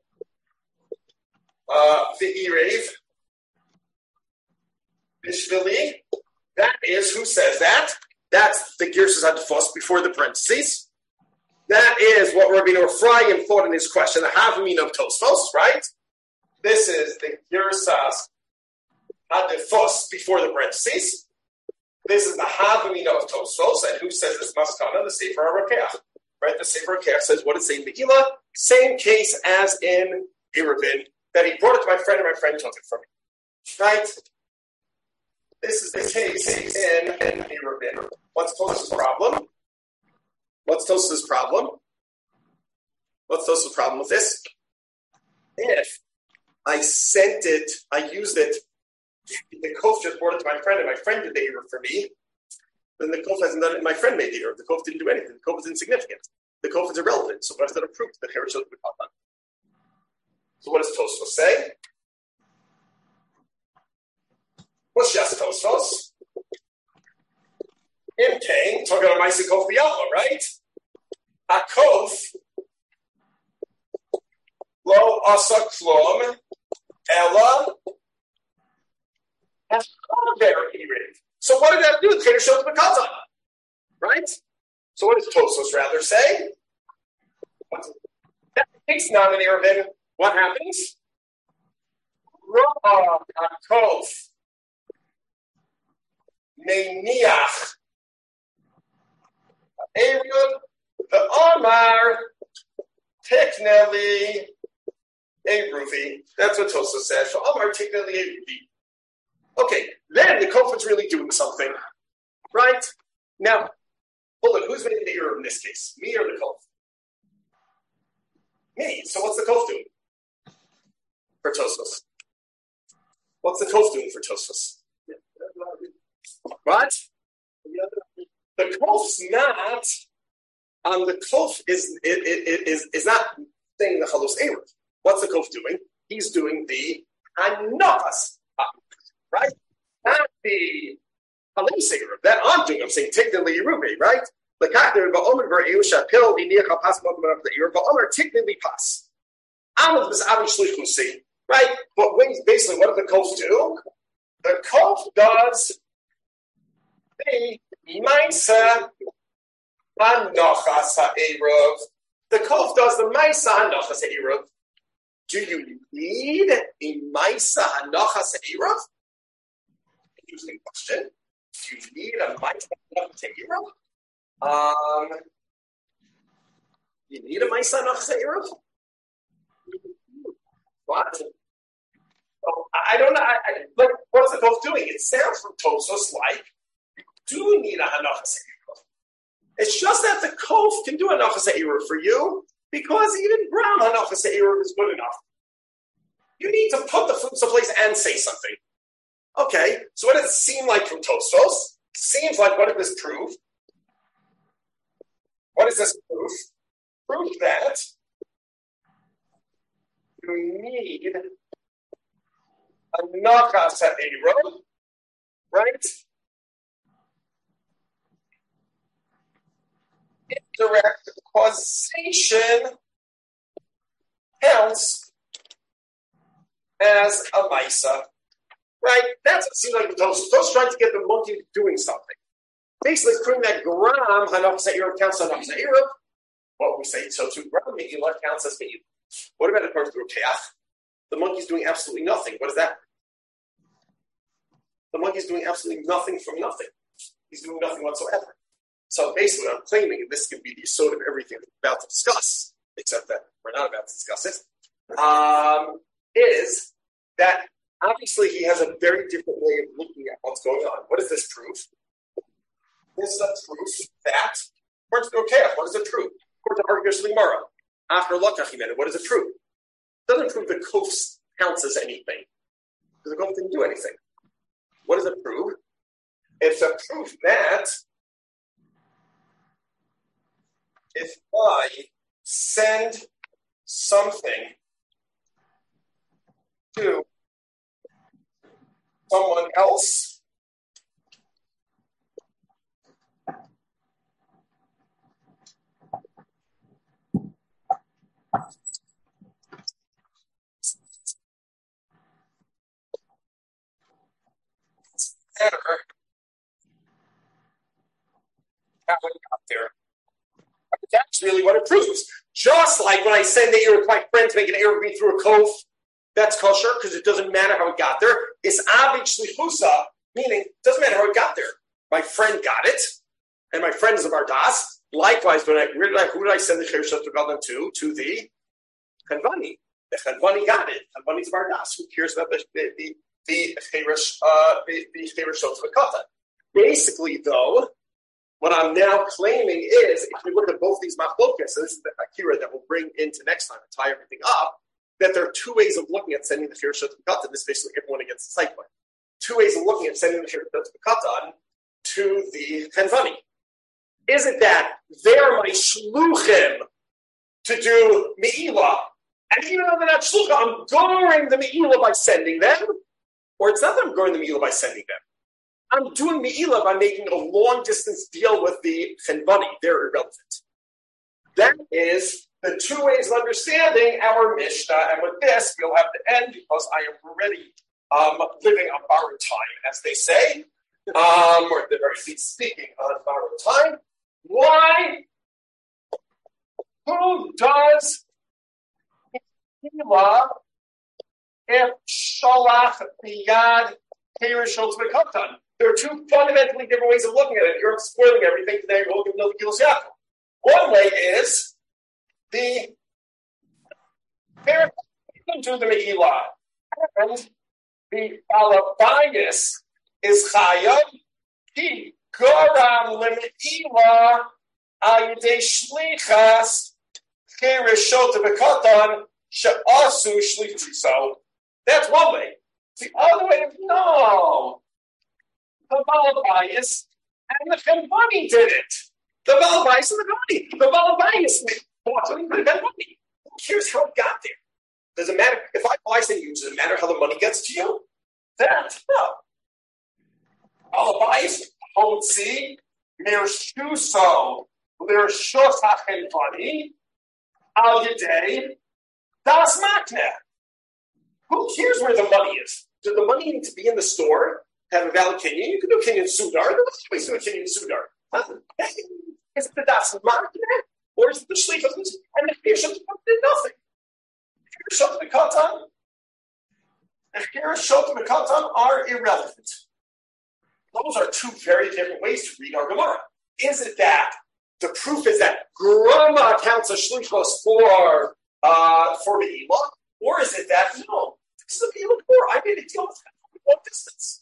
Speaker 1: the Erev Bishvili? That is, who says that? That's the Girsas Hadfos before the parentheses. That is what Rabbeinu Ephraim thought in his question, the Havamina of Tosfos, right? This is the Girsas Hadfos before the parentheses. This is the Havamina of Tosfos, and who says this Maskana? The Sefer HaRokeach. Right? The Sefer HaRokeach says what it's saying in Megillah, same case as in Eruvin, that he brought it to my friend and my friend took it from me. Right? This is the case in Eruvin. What's Tosfos' problem? What's Tosfos' problem? What's Tosfos' problem with this? If I sent it, I used it, the Kof just brought it to my friend and my friend did the Eruv for me, then the Kof hasn't done it and my friend made the Eruv. The Kof didn't do anything. The Kof is insignificant. The Kof is irrelevant. So what is that a proof that Herod should be caught on? So what does Tosfos say? What's just Tosfos? In Cain, talking about Maisa Kof B'Yalma, right? A Kof lo asa klum ella haver erev. So what did that do? The Chirshot V'Katan, right? So what does Tosfos rather say? That takes not an Eruvin. What happens? Ra Kof Meiniach Erev the Amar Tekneli Eruvi. That's what Tosfos says. So Amar Tekneli Eruvi. Okay, then the Kof is really doing something, right? Now, hold on, who's making the Eruv in this case? Me or the Kof? Me. So what's the Kof doing for Tosfos? What's the Kof doing for Tosfos? What? The Kof's not. Um, the Kof is it, it, is is not saying the Chalos Eruv. What's the Kof doing? He's doing the Hanachas, right? Not the Chalos Eruv. That I'm doing. I'm saying technically Yeruvi, right? The Kakner, but Omer ver Eusha Pill, the Niach Pas Mokum of the ear, but Omer technically pass. Out of this obviously see, right? But basically, what does the Kof do? The Kof does the Maisa Hanochas Ha'eruv. The Kof does the Maisa Hanochas Ha'eruv. Do you need a Maisa Hanochas Ha'eruv? Interesting question. Do you need a Maisa Hanochas Ha'eruv? Um, you need a Maisa Hanochas Ha'eruv? What? Well, I don't know. I, I, like, what's the Kof doing? It sounds from Tosos like you do need a Hanochas Ha'eruv. It's just that the Kof can do a Hanochas Ha'eruv for you because even brown Hanochas Ha'eruv is good enough. You need to put the food someplace and say something. Okay, so what does it seem like from Tosfos? Seems like, what does this prove? What does this prove? Prove that you need a Hanochas Ha'eruv, right? Indirect causation counts as a Maisa, right? That's what it seems like with Tosos. Tosos trying to get the monkey doing something. Basically, it's proving that gram Hanochas Ha'eruv counts as Hanochas Ha'eruv. What we say, so two gram Me'ilah counts as Me'ilah. What about according to Rukeach? The monkey's doing absolutely nothing. What is that? The monkey's doing absolutely nothing from nothing. He's doing nothing whatsoever. So basically, what I'm claiming, and this can be the sort of everything we're about to discuss, except that we're not about to discuss it, um, is that obviously he has a very different way of looking at what's going on. What does this prove? This is a proof that, according to Rukeach, what does it prove? According to Argus Limara, after Lakachimene, what does it prove? It doesn't prove the Kof counts as anything, because the Kof didn't do anything. What does it prove? It's a proof that if I send something to someone else, it's better how it got there. That's really what it proves. Just like when I send the ear with my friend to make an ear me through a Kof, that's kosher because it doesn't matter how it got there. It's obviously chusa, meaning it doesn't matter how it got there. My friend got it, and my friend is a Bardas. Likewise, when I, where did I, who did I send the Cheresh Gadol to? To the Chanvani. The Chanvani got it. Chanvani's Bardas. Who cares about the the the Cheresh uh, the the Cheresh Gadol? Basically, though, what I'm now claiming is, if we look at both these machlokas, and this is the akira that we'll bring into next time and tie everything up, that there are two ways of looking at sending the Cheresh Gadol. This is basically everyone against the cycling. Two ways of looking at sending the Cheresh Gadol to the Chanvani. Is it that they're my shluchim to do Me'ilah, and even though they're not shluchim, I'm goring the Me'ilah by sending them? Or it's not that I'm goring the Me'ilah by sending them. I'm doing Me'ilah by making a long-distance deal with the Chanvani. They're irrelevant. That is the two ways of understanding our Mishnah. And with this, we'll have to end because I am already um, living on borrowed time, as they say. Um, or at the very least, speaking on borrowed time. Why? Who does Me'ilah if Sholach Miyad Cheresh Gadol? There are two fundamentally different ways of looking at it. You're spoiling everything today. We'll give no Gilus Yaakov. One way is the parent can do the Me'ilah, and the Balabayas is Chayam Ki Goram LeMe'ilah Ayidei Shlichas Cheresh Gadol She'asu Shlichu. So that's one way. The other way is no. The Balabayas and the Chanvani did it. The Balabayas and the Chanvani. The Balabayas bought something for the Chanvani. Who cares how it got there? Does it matter if I buy something? Does it matter how the money gets to you? That no. Balabayas Hotzi Mirshuso l'reshus hachelvani al yedei das makneh. Who cares where the money is? Does the money need to be in the store to have a valid kinyan? You can do kinyan sudar. There's ways to do a kinyan sudar. Is it the das makneh or is it the shlichus? And the Chir Shot did nothing. The Chir Shot and the Katan, the Chir Shot and the Katan are irrelevant. Those are two very different ways to read our Gemara. Is it that the proof is that Grama counts as shlichus for uh, for Me'ila? Or is it that, no, this is a deal of war. I made a deal with that. What distance?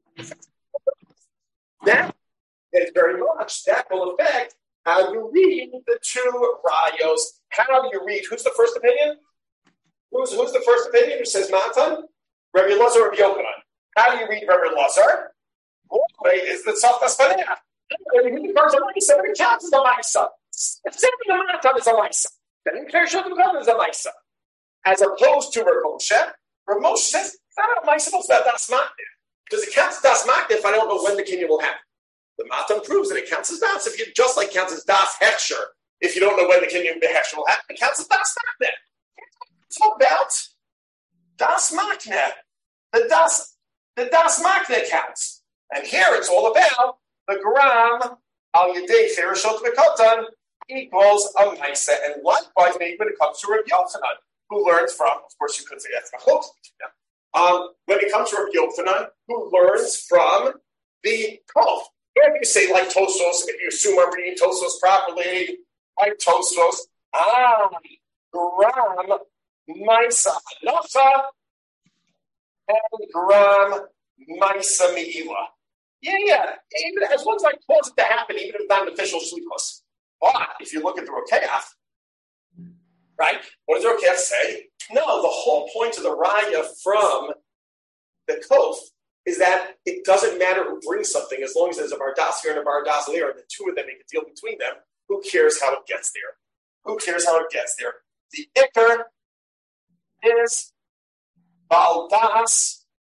Speaker 1: That is very much. That will affect how you read the two rayos. How do you read? Who's the first opinion? Who's, who's the first opinion? Who says Matan? Rabbi Elazar or Rabbi Yochanan? How do you read Rabbi Elazar? One way is the Tzaftas Panea. When he refers to Maisa, when it counts as a Maisa. If simply the Matan is a Maisa, then in Kler Shot is a Maisa. As opposed to Rav Moshe, Rav Moshe says, I don't know, am I supposed to have Das Makneh? Does it count as Das Makneh if I don't know when the kinyan will happen? The Matan proves that it counts as Das. If you just like counts as Das Hechsher, if you don't know when the kinyan the Hechsher will happen, it counts as Das Makneh. It's all about Das Makneh. The Das, the Das Makneh counts. And here it's all about the Gram al Yedei Chereshot V'Katan equals a Maisa. And likewise, maybe when it comes to Rav Yochanan, who learns from, of course, you could say that's Machlokas. Um, when it comes to Rabbi Yochanan, who learns from the Kol. If you say like Tosos, if you assume I'm reading Tosos properly, like Tosos, ah, Gram, Maisa Halacha, and Gram, Maisa Me'ila. Yeah, yeah. Even as long as I cause it to happen, even if it's not an official shlichus. But if you look at the Rokeach, right? What does the Rokeach say? No, the whole point of the Raya from the Kof is that it doesn't matter who brings something as long as there's a Bardas here and a Bardas there, and the two of them make a deal between them. Who cares how it gets there? Who cares how it gets there? The Iker is Baldas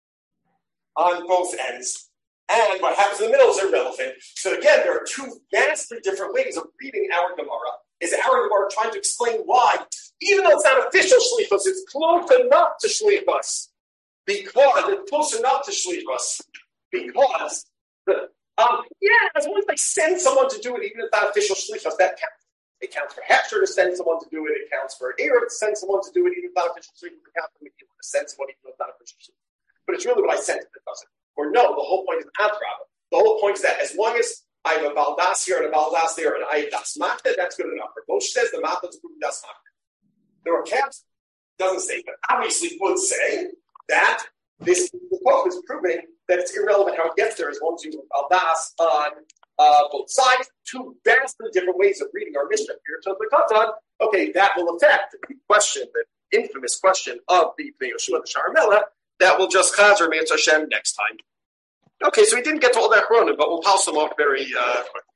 Speaker 1: on both ends. And what happens in the middle is irrelevant. So again, there are two vastly different ways of reading our Gemara. Is our Gemara trying to explain why, even though it's not official shlichus, it's close enough to shlichus. Because it's close enough to shlichus. Because, um, yeah, as long as they send someone to do it, even if it's not official shlichus, that counts. It counts for Hechsher to send someone to do it. It counts for Erev to send someone to do it, even if it's not official shlichus. It counts for me to send someone, even if it's not official shlichus. But it's really what I sent that does it. Or no, the whole point is Adrab. The whole point is that as long as I have a Baldas here and a Baldas there and I have Das Makneh, that's good enough. Moshe says the Matan is proving Das Makneh. There are caps, doesn't say, but obviously would say that this the quote is proving that it's irrelevant how it gets there as long as you have Baldas on uh, both sides. Two vastly different ways of reading our Mishnah here. So the Katan, okay, that will affect the question, the infamous question of the Bnei Yoshua and the Sharamela. That will just chazer Me'etz Hashem next time. Okay, so we didn't get to all that Chronim, but we'll pass them off very uh, quickly.